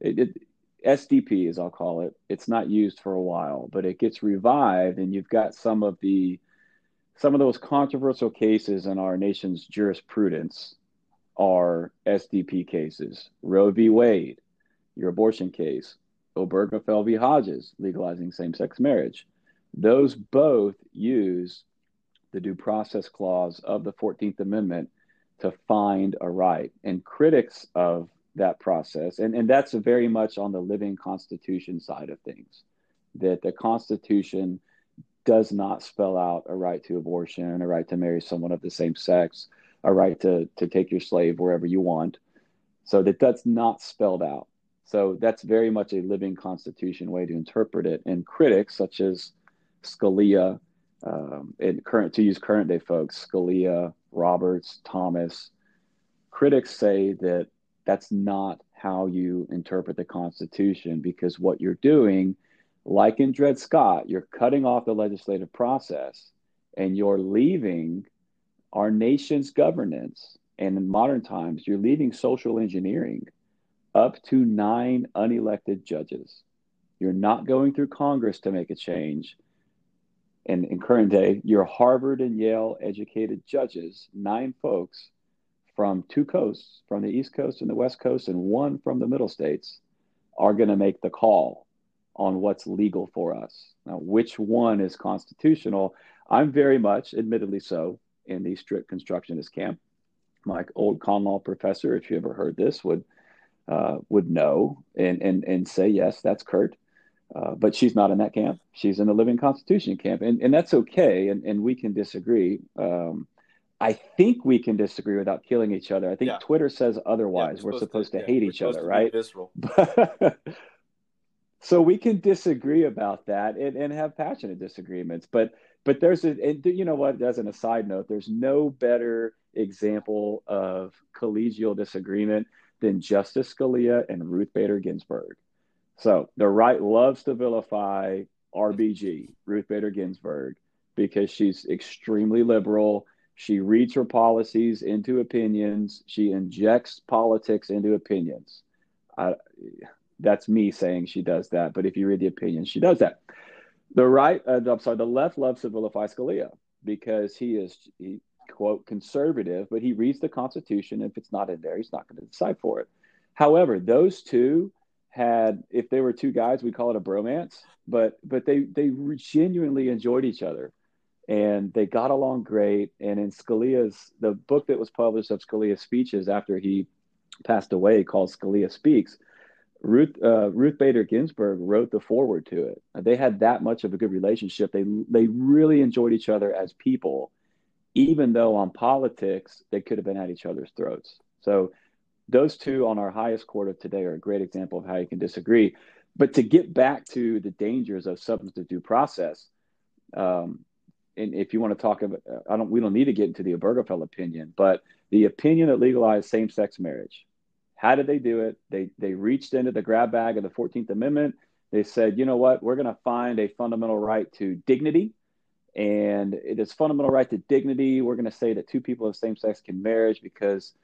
SDP, as I'll call it. It's not used for a while, but it gets revived, and you've got some of those controversial cases in our nation's jurisprudence are SDP cases. Roe v. Wade, your abortion case, Obergefell v. Hodges, legalizing same-sex marriage. Those both use the due process clause of the 14th Amendment to find a right. And critics of that process, and that's very much on the living Constitution side of things, that the Constitution does not spell out a right to abortion, a right to marry someone of the same sex, a right to take your slave wherever you want. So that's not spelled out. So that's very much a living Constitution way to interpret it. And critics such as Scalia, to use current day folks, Scalia, Roberts, Thomas, critics say that that's not how you interpret the Constitution, because what you're doing, like in Dred Scott, you're cutting off the legislative process and you're leaving our nation's governance. And in modern times, you're leaving social engineering up to 9 unelected judges. You're not going through Congress to make a change. And in current day, your Harvard and Yale educated judges, 9 folks from 2 coasts, from the East Coast and the West Coast, and 1 from the Middle States, are going to make the call on what's legal for us. Now, which one is constitutional? I'm very much, admittedly so, in the strict constructionist camp. My old con law professor, if you ever heard this, would know and say, yes, that's Kurt. But she's not in that camp. She's in the living Constitution camp. And that's okay. And we can disagree. I think we can disagree without killing each other. I think Twitter says otherwise. We're supposed to hate each other, right? So we can disagree about that and have passionate disagreements. But there's you know what, as an aside note, there's no better example of collegial disagreement than Justice Scalia and Ruth Bader Ginsburg. So the right loves to vilify RBG, Ruth Bader Ginsburg, because she's extremely liberal. She reads her policies into opinions. She injects politics into opinions. That's me saying she does that. But if you read the opinions, she does that. The left loves to vilify Scalia because he quote, conservative, but he reads the Constitution. If it's not in there, he's not going to decide for it. However, those two had, if they were 2 guys, we call it a bromance, but they genuinely enjoyed each other and they got along great. And in the book that was published of Scalia's speeches after he passed away, called Scalia Speaks, Ruth Bader Ginsburg wrote the foreword to it. They had that much of a good relationship. They really enjoyed each other as people, even though on politics, they could have been at each other's throats. So those two on our highest court of today are a great example of how you can disagree. But to get back to the dangers of substantive due process, and if you want to talk about, we don't need to get into the Obergefell opinion, but the opinion that legalized same-sex marriage. How did they do it? They reached into the grab bag of the 14th Amendment. They said, you know what? We're going to find a fundamental right to dignity. And it is fundamental right to dignity. We're going to say that 2 people of same sex can marry because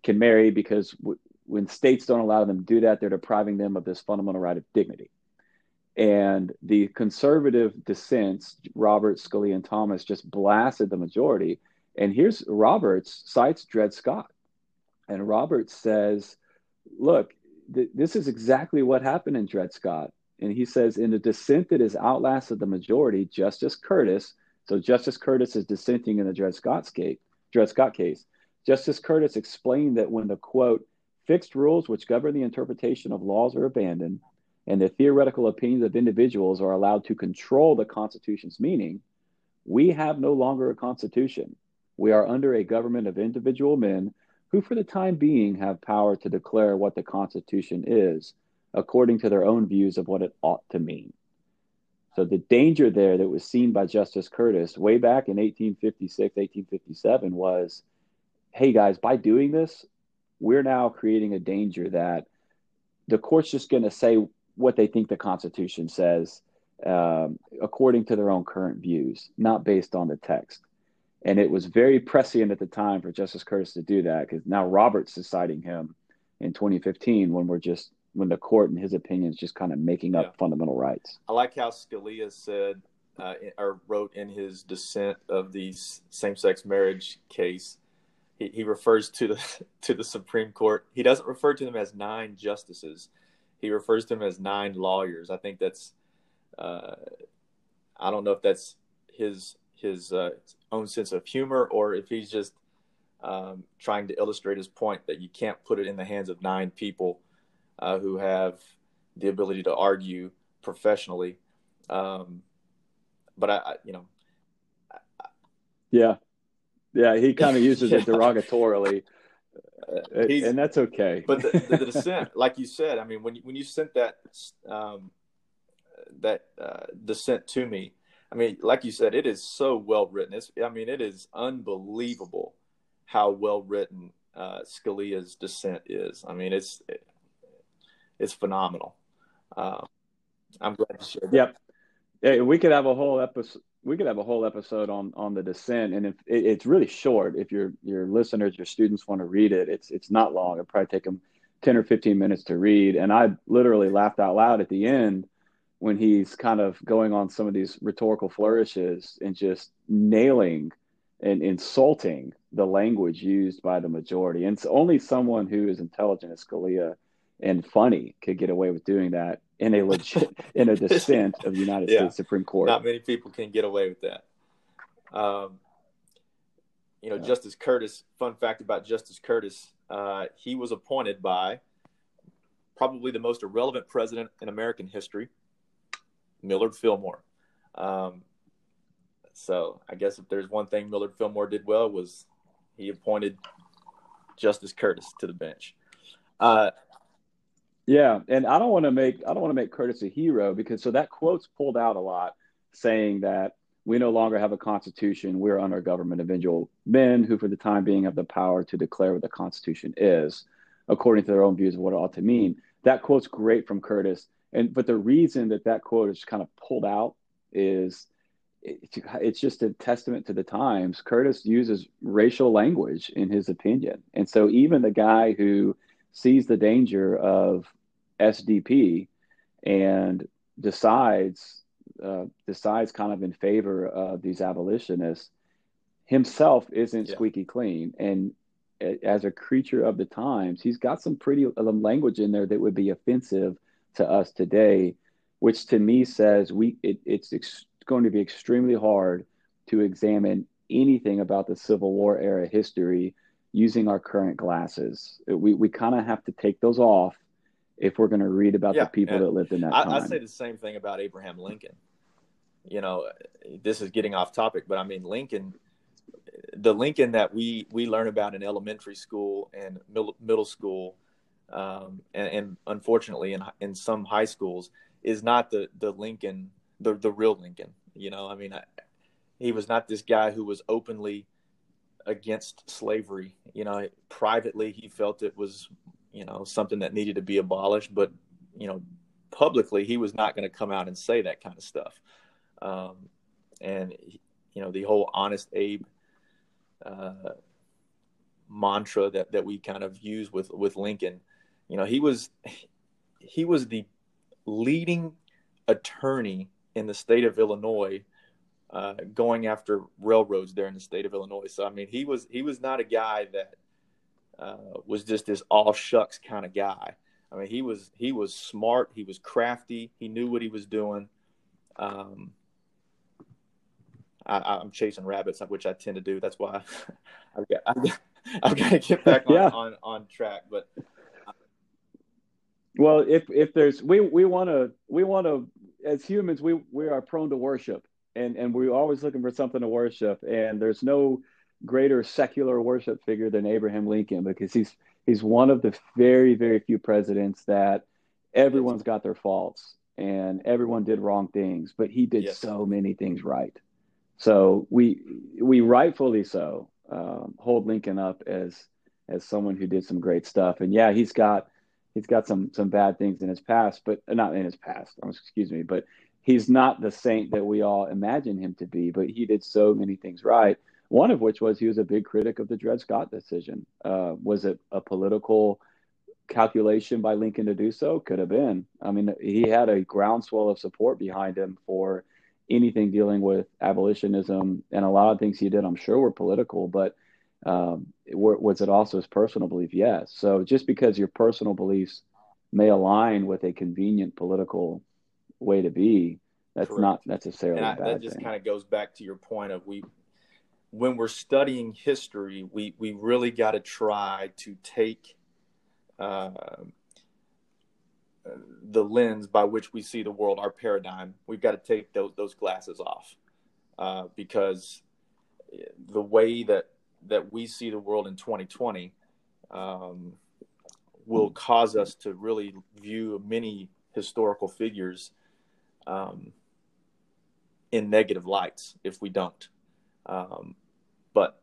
when states don't allow them to do that, they're depriving them of this fundamental right of dignity. And the conservative dissents, Roberts, Scalia, and Thomas, just blasted the majority. And here's Roberts cites Dred Scott. And Roberts says, look, this is exactly what happened in Dred Scott. And he says, in the dissent that has outlasted the majority, Justice Curtis, so Justice Curtis is dissenting in the Dred Scott case. Justice Curtis explained that when the, quote, fixed rules which govern the interpretation of laws are abandoned and the theoretical opinions of individuals are allowed to control the Constitution's meaning, we have no longer a Constitution. We are under a government of individual men who for the time being have power to declare what the Constitution is according to their own views of what it ought to mean. So the danger there that was seen by Justice Curtis way back in 1856, 1857 was, hey guys, by doing this, we're now creating a danger that the court's just going to say what they think the Constitution says according to their own current views, not based on the text. And it was very prescient at the time for Justice Curtis to do that, because now Roberts is citing him in 2015 when we're just when the court, in his opinion, is just kind of making up fundamental rights. I like how Scalia said or wrote in his dissent of the same-sex marriage case. He refers to the Supreme Court. He doesn't refer to them as 9 justices. He refers to them as 9 lawyers. I think that's I don't know if that's his own sense of humor, or if he's just trying to illustrate his point that you can't put it in the hands of 9 people who have the ability to argue professionally. But yeah, he kind of uses it derogatorily, and that's okay. But the dissent, like you said, I mean, when you sent that dissent to me, I mean, like you said, it is so well written. It is unbelievable how well written Scalia's dissent is. I mean, it's phenomenal. I'm glad to share that. Yep. Yeah, we could have a whole episode. We could have a whole episode on the dissent, and if it's really short. If your listeners, your students want to read it, it's not long. It'll probably take them 10 or 15 minutes to read. And I literally laughed out loud at the end when he's kind of going on some of these rhetorical flourishes and just nailing and insulting the language used by the majority. And it's only someone who is intelligent as Scalia and funny could get away with doing that in a dissent of the United States Supreme Court. Not many people can get away with that. Justice Curtis, fun fact about Justice Curtis, he was appointed by probably the most irrelevant president in American history, Millard Fillmore. So I guess if there's one thing Millard Fillmore did well, was he appointed Justice Curtis to the bench. Yeah, and I don't want to make Curtis a hero, because that quote's pulled out a lot, saying that we no longer have a constitution. We're under government of individual men who, for the time being, have the power to declare what the Constitution is, according to their own views of what it ought to mean. That quote's great from Curtis, but the reason that quote is kind of pulled out is it's just a testament to the times. Curtis uses racial language in his opinion, and so even the guy who sees the danger of SDP and decides kind of in favor of these abolitionists himself isn't squeaky clean. And as a creature of the times, he's got some pretty language in there that would be offensive to us today, which to me says it's going to be extremely hard to examine anything about the Civil War era history using our current glasses. We kind of have to take those off if we're going to read about the people that lived in that time. I say the same thing about Abraham Lincoln. This is getting off topic, but I mean, the Lincoln that we learn about in elementary school and middle school, and unfortunately in some high schools, is not the Lincoln, the real Lincoln. He was not this guy who was openly against slavery. Privately he felt it was, something that needed to be abolished, but, publicly he was not going to come out and say that kind of stuff. And the whole Honest Abe mantra that we kind of use with Lincoln, he was the leading attorney in the state of Illinois, going after railroads there in the state of Illinois. So, I mean, he was not a guy that was just this all shucks kind of guy. I mean, he was smart. He was crafty. He knew what he was doing. I'm chasing rabbits, which I tend to do. That's why I've got to get back on track. But well, if there's we want to as humans we are prone to worship. And we're always looking for something to worship. And there's no greater secular worship figure than Abraham Lincoln, because he's one of the very, very few presidents that everyone's got their faults and everyone did wrong things, but he did so many things right. So we rightfully so hold Lincoln up as someone who did some great stuff. And he's got some bad things in his past, but not in his past. Excuse me, but he's not the saint that we all imagine him to be, but he did so many things right. One of which was he was a big critic of the Dred Scott decision. Was it a political calculation by Lincoln to do so? Could have been. I mean, he had a groundswell of support behind him for anything dealing with abolitionism, and a lot of things he did, I'm sure, were political, but was it also his personal belief? Yes. So just because your personal beliefs may align with a convenient political way to be, that's Correct. not necessarily a bad that just thing. kind of goes back to your point of when we're studying history, we really got to try to take the lens by which we see the world, our paradigm. We've got to take those glasses off, because the way that we see the world in 2020 will cause us to really view many historical figures in negative lights if we don't. But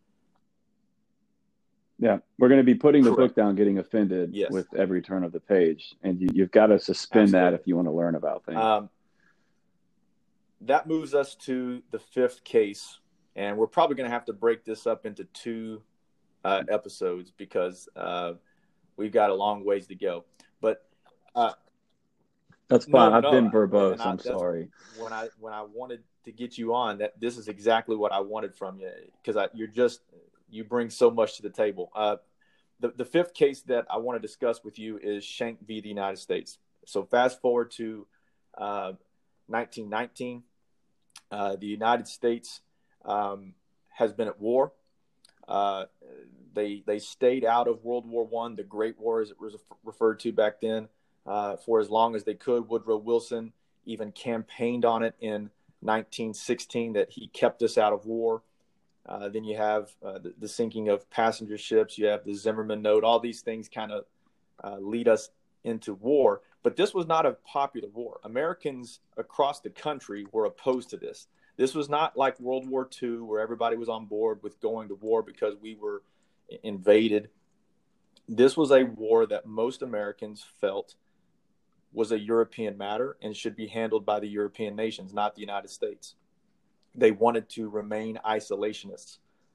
yeah, we're going to be putting the correct. book down, getting offended Yes. with every turn of the page, and you've got to suspend Absolutely. that if you want to learn about things. That moves us to the fifth case, and we're probably going to have to break this up into two episodes because we've got a long ways to go. But that's fine. No, I've been verbose. I'm sorry. When I wanted to get you on, that this is exactly what I wanted from you, because you bring so much to the table. The fifth case that I want to discuss with you is Schenck v. the United States. So fast forward to 1919. The United States has been at war. They stayed out of World War I, the Great War as it was referred to back then, for as long as they could. Woodrow Wilson even campaigned on it in 1916 that he kept us out of war. Then you have the sinking of passenger ships. You have the Zimmerman Note. All these things kind of lead us into war. But this was not a popular war. Americans across the country were opposed to this. This was not like World War II, where everybody was on board with going to war because we were invaded. This was a war that most Americans felt was a European matter and should be handled by the European nations, not the United States. They wanted to remain isolationists.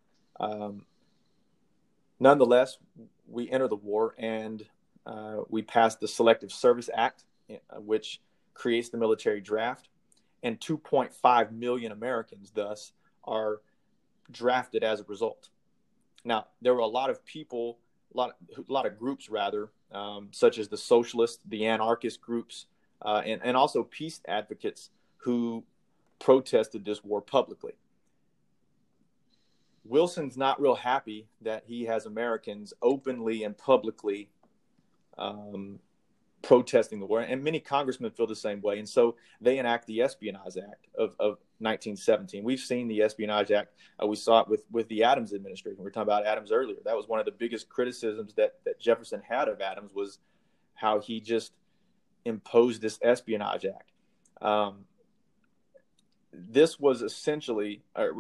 Nonetheless, we enter the war, and we passed the Selective Service Act, which creates the military draft, and 2.5 million Americans thus are drafted as a result. Now, there were a lot of people, a lot of groups rather, such as the socialists, the anarchist groups, and also peace advocates who protested this war publicly. Wilson's not real happy that he has Americans openly and publicly protesting the war, and many congressmen feel the same way. And so they enact the Espionage Act of 1917. We've seen the Espionage Act. We saw it with the Adams administration. We were talking about Adams earlier. That was one of the biggest criticisms that Jefferson had of Adams, was how he just imposed this Espionage Act. This was essentially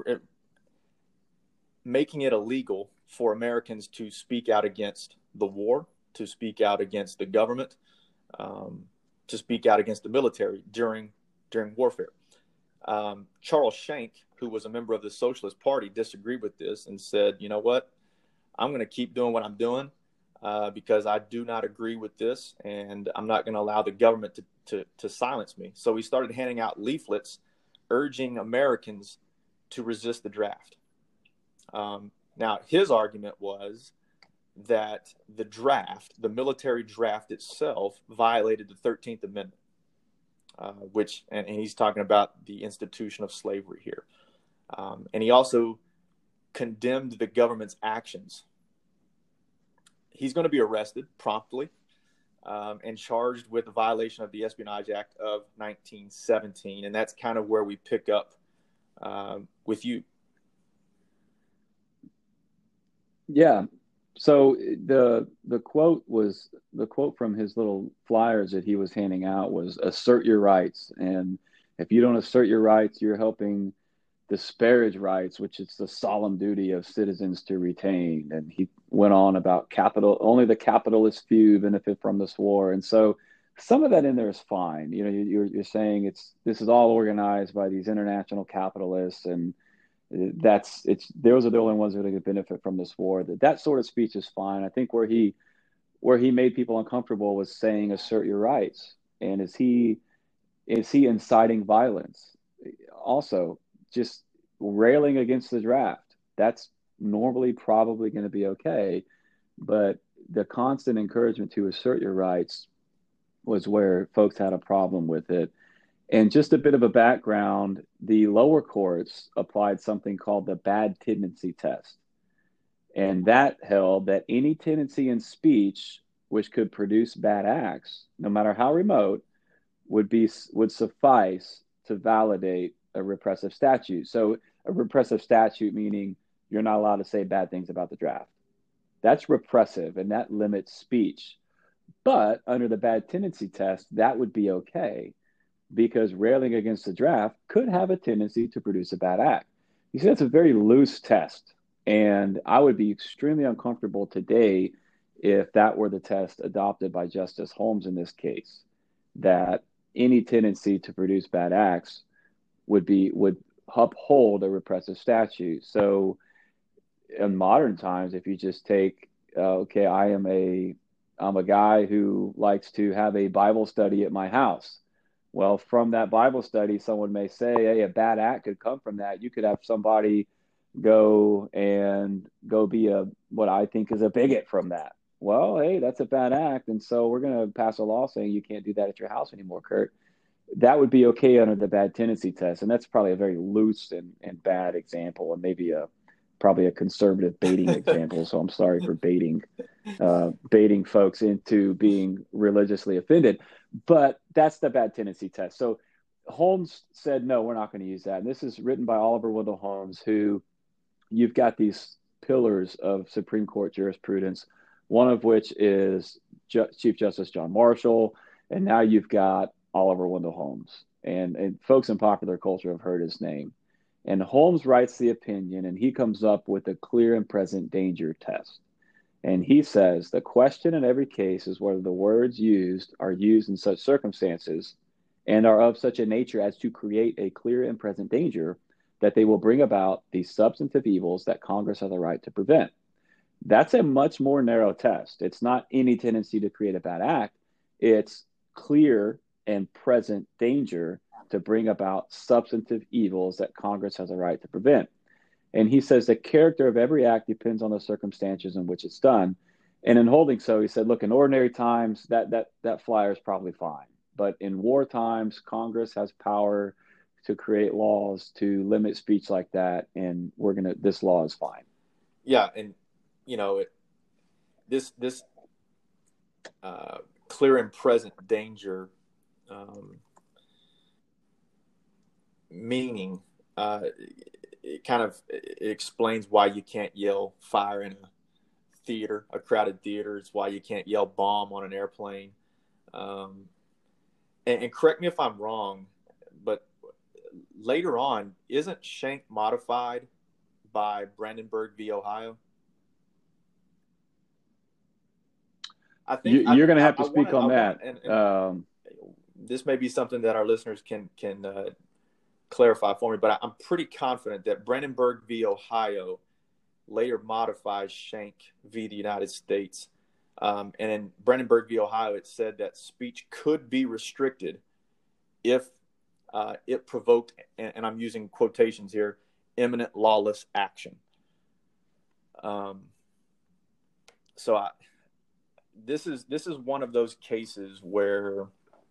making it illegal for Americans to speak out against the war, to speak out against the government, to speak out against the military during warfare. Charles Schenck, who was a member of the Socialist Party, disagreed with this and said, you know what, I'm going to keep doing what I'm doing because I do not agree with this, and I'm not going to allow the government to silence me. So he started handing out leaflets urging Americans to resist the draft. Now, his argument was that the draft, the military draft itself, violated the 13th Amendment, and he's talking about the institution of slavery here. And he also condemned the government's actions. He's going to be arrested promptly and charged with the violation of the Espionage Act of 1917. And that's kind of where we pick up with you. Yeah. So the quote from his little flyers that he was handing out was "assert your rights," and if you don't assert your rights, you're helping disparage rights, which is the solemn duty of citizens to retain. And he went on about only the capitalist few benefit from this war, and so some of that in there is fine. You know, you're saying this is all organized by these international capitalists, and those are the only ones that are going to benefit from this war. That sort of speech is fine. I think where he where he made people uncomfortable was saying assert your rights. And is he inciting violence? Also, just railing against the draft. That's normally probably going to be okay, but the constant encouragement to assert your rights was where folks had a problem with it. And just a bit of a background, the lower courts applied something called the bad tendency test. And that held that any tendency in speech which could produce bad acts, no matter how remote, would suffice to validate a repressive statute. So a repressive statute meaning you're not allowed to say bad things about the draft. That's repressive and that limits speech. But under the bad tendency test, that would be okay because railing against the draft could have a tendency to produce a bad act. You see, that's a very loose test. And I would be extremely uncomfortable today if that were the test adopted by Justice Holmes in this case, that any tendency to produce bad acts would uphold a repressive statute. So in modern times, if you just take, okay, I'm a guy who likes to have a Bible study at my house. Well, from that Bible study, someone may say, hey, a bad act could come from that. You could have somebody go be what I think is a bigot from that. Well, hey, that's a bad act. And so we're going to pass a law saying you can't do that at your house anymore, Kurt. That would be okay under the bad tendency test. And that's probably a very loose and bad example, and maybe probably a conservative baiting example. So I'm sorry for baiting folks into being religiously offended. But that's the bad tendency test. So Holmes said, no, we're not going to use that. And this is written by Oliver Wendell Holmes, who you've got these pillars of Supreme Court jurisprudence, one of which is Chief Justice John Marshall. And now you've got Oliver Wendell Holmes. And folks in popular culture have heard his name. And Holmes writes the opinion, and he comes up with a clear and present danger test. And he says the question in every case is whether the words used are used in such circumstances and are of such a nature as to create a clear and present danger that they will bring about the substantive evils that Congress has the right to prevent. That's a much more narrow test. It's not any tendency to create a bad act. It's clear and present danger to bring about substantive evils that Congress has a right to prevent. And he says the character of every act depends on the circumstances in which it's done. And in holding so, he said, look, in ordinary times, that flyer is probably fine. But in war times, Congress has power to create laws to limit speech like that. And this law is fine. Yeah. And, this clear and present danger meaning, it explains why you can't yell fire in a crowded theater. It's why you can't yell bomb on an airplane. And correct me if I'm wrong, but later on, isn't Schenck modified by Brandenburg v. Ohio? I think you're going to have to speak on that. This may be something that our listeners can clarify for me, but I'm pretty confident that Brandenburg v. Ohio later modifies Schenck v. the United States. And in Brandenburg v. Ohio, it said that speech could be restricted if it provoked, and I'm using quotations here, imminent lawless action. This is one of those cases where,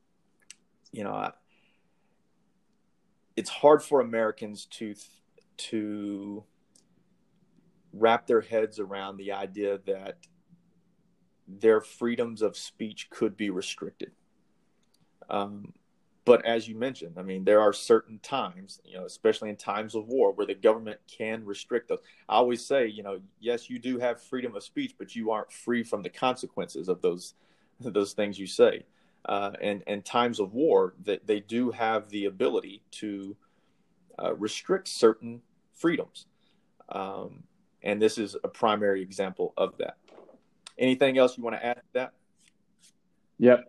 it's hard for Americans to wrap their heads around the idea that their freedoms of speech could be restricted. But as you mentioned, there are certain times, especially in times of war, where the government can restrict those. I always say, yes, you do have freedom of speech, but you aren't free from the consequences of those things you say. And times of war, that they do have the ability to restrict certain freedoms. And this is a primary example of that. Anything else you want to add to that? Yep.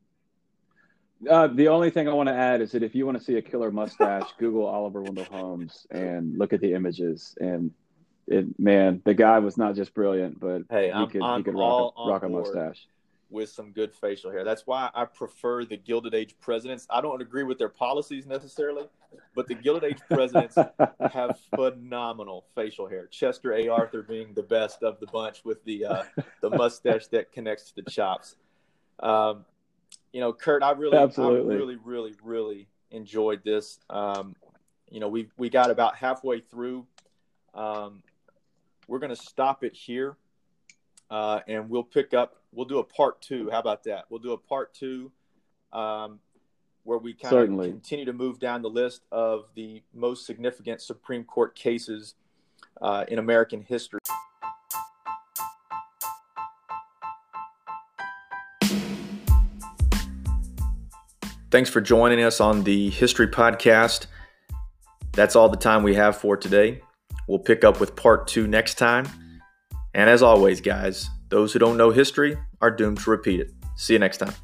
The only thing I want to add is that if you want to see a killer mustache, Google Oliver Wendell Holmes and look at the images. And man, the guy was not just brilliant, but Hey, he could rock a mustache with some good facial hair. That's why I prefer the Gilded Age presidents. I don't agree with their policies necessarily, but the Gilded Age presidents have phenomenal facial hair. Chester A. Arthur being the best of the bunch with the mustache that connects to the chops. Kurt, I really enjoyed this. We got about halfway through. We're going to stop it here, and we'll pick up. We'll do a part 2. How about that? We'll do a part 2 where we kind of continue to move down the list of the most significant Supreme Court cases in American history. Thanks for joining us on the History Podcast. That's all the time we have for today. We'll pick up with part 2 next time. And as always, guys, those who don't know history are doomed to repeat it. See you next time.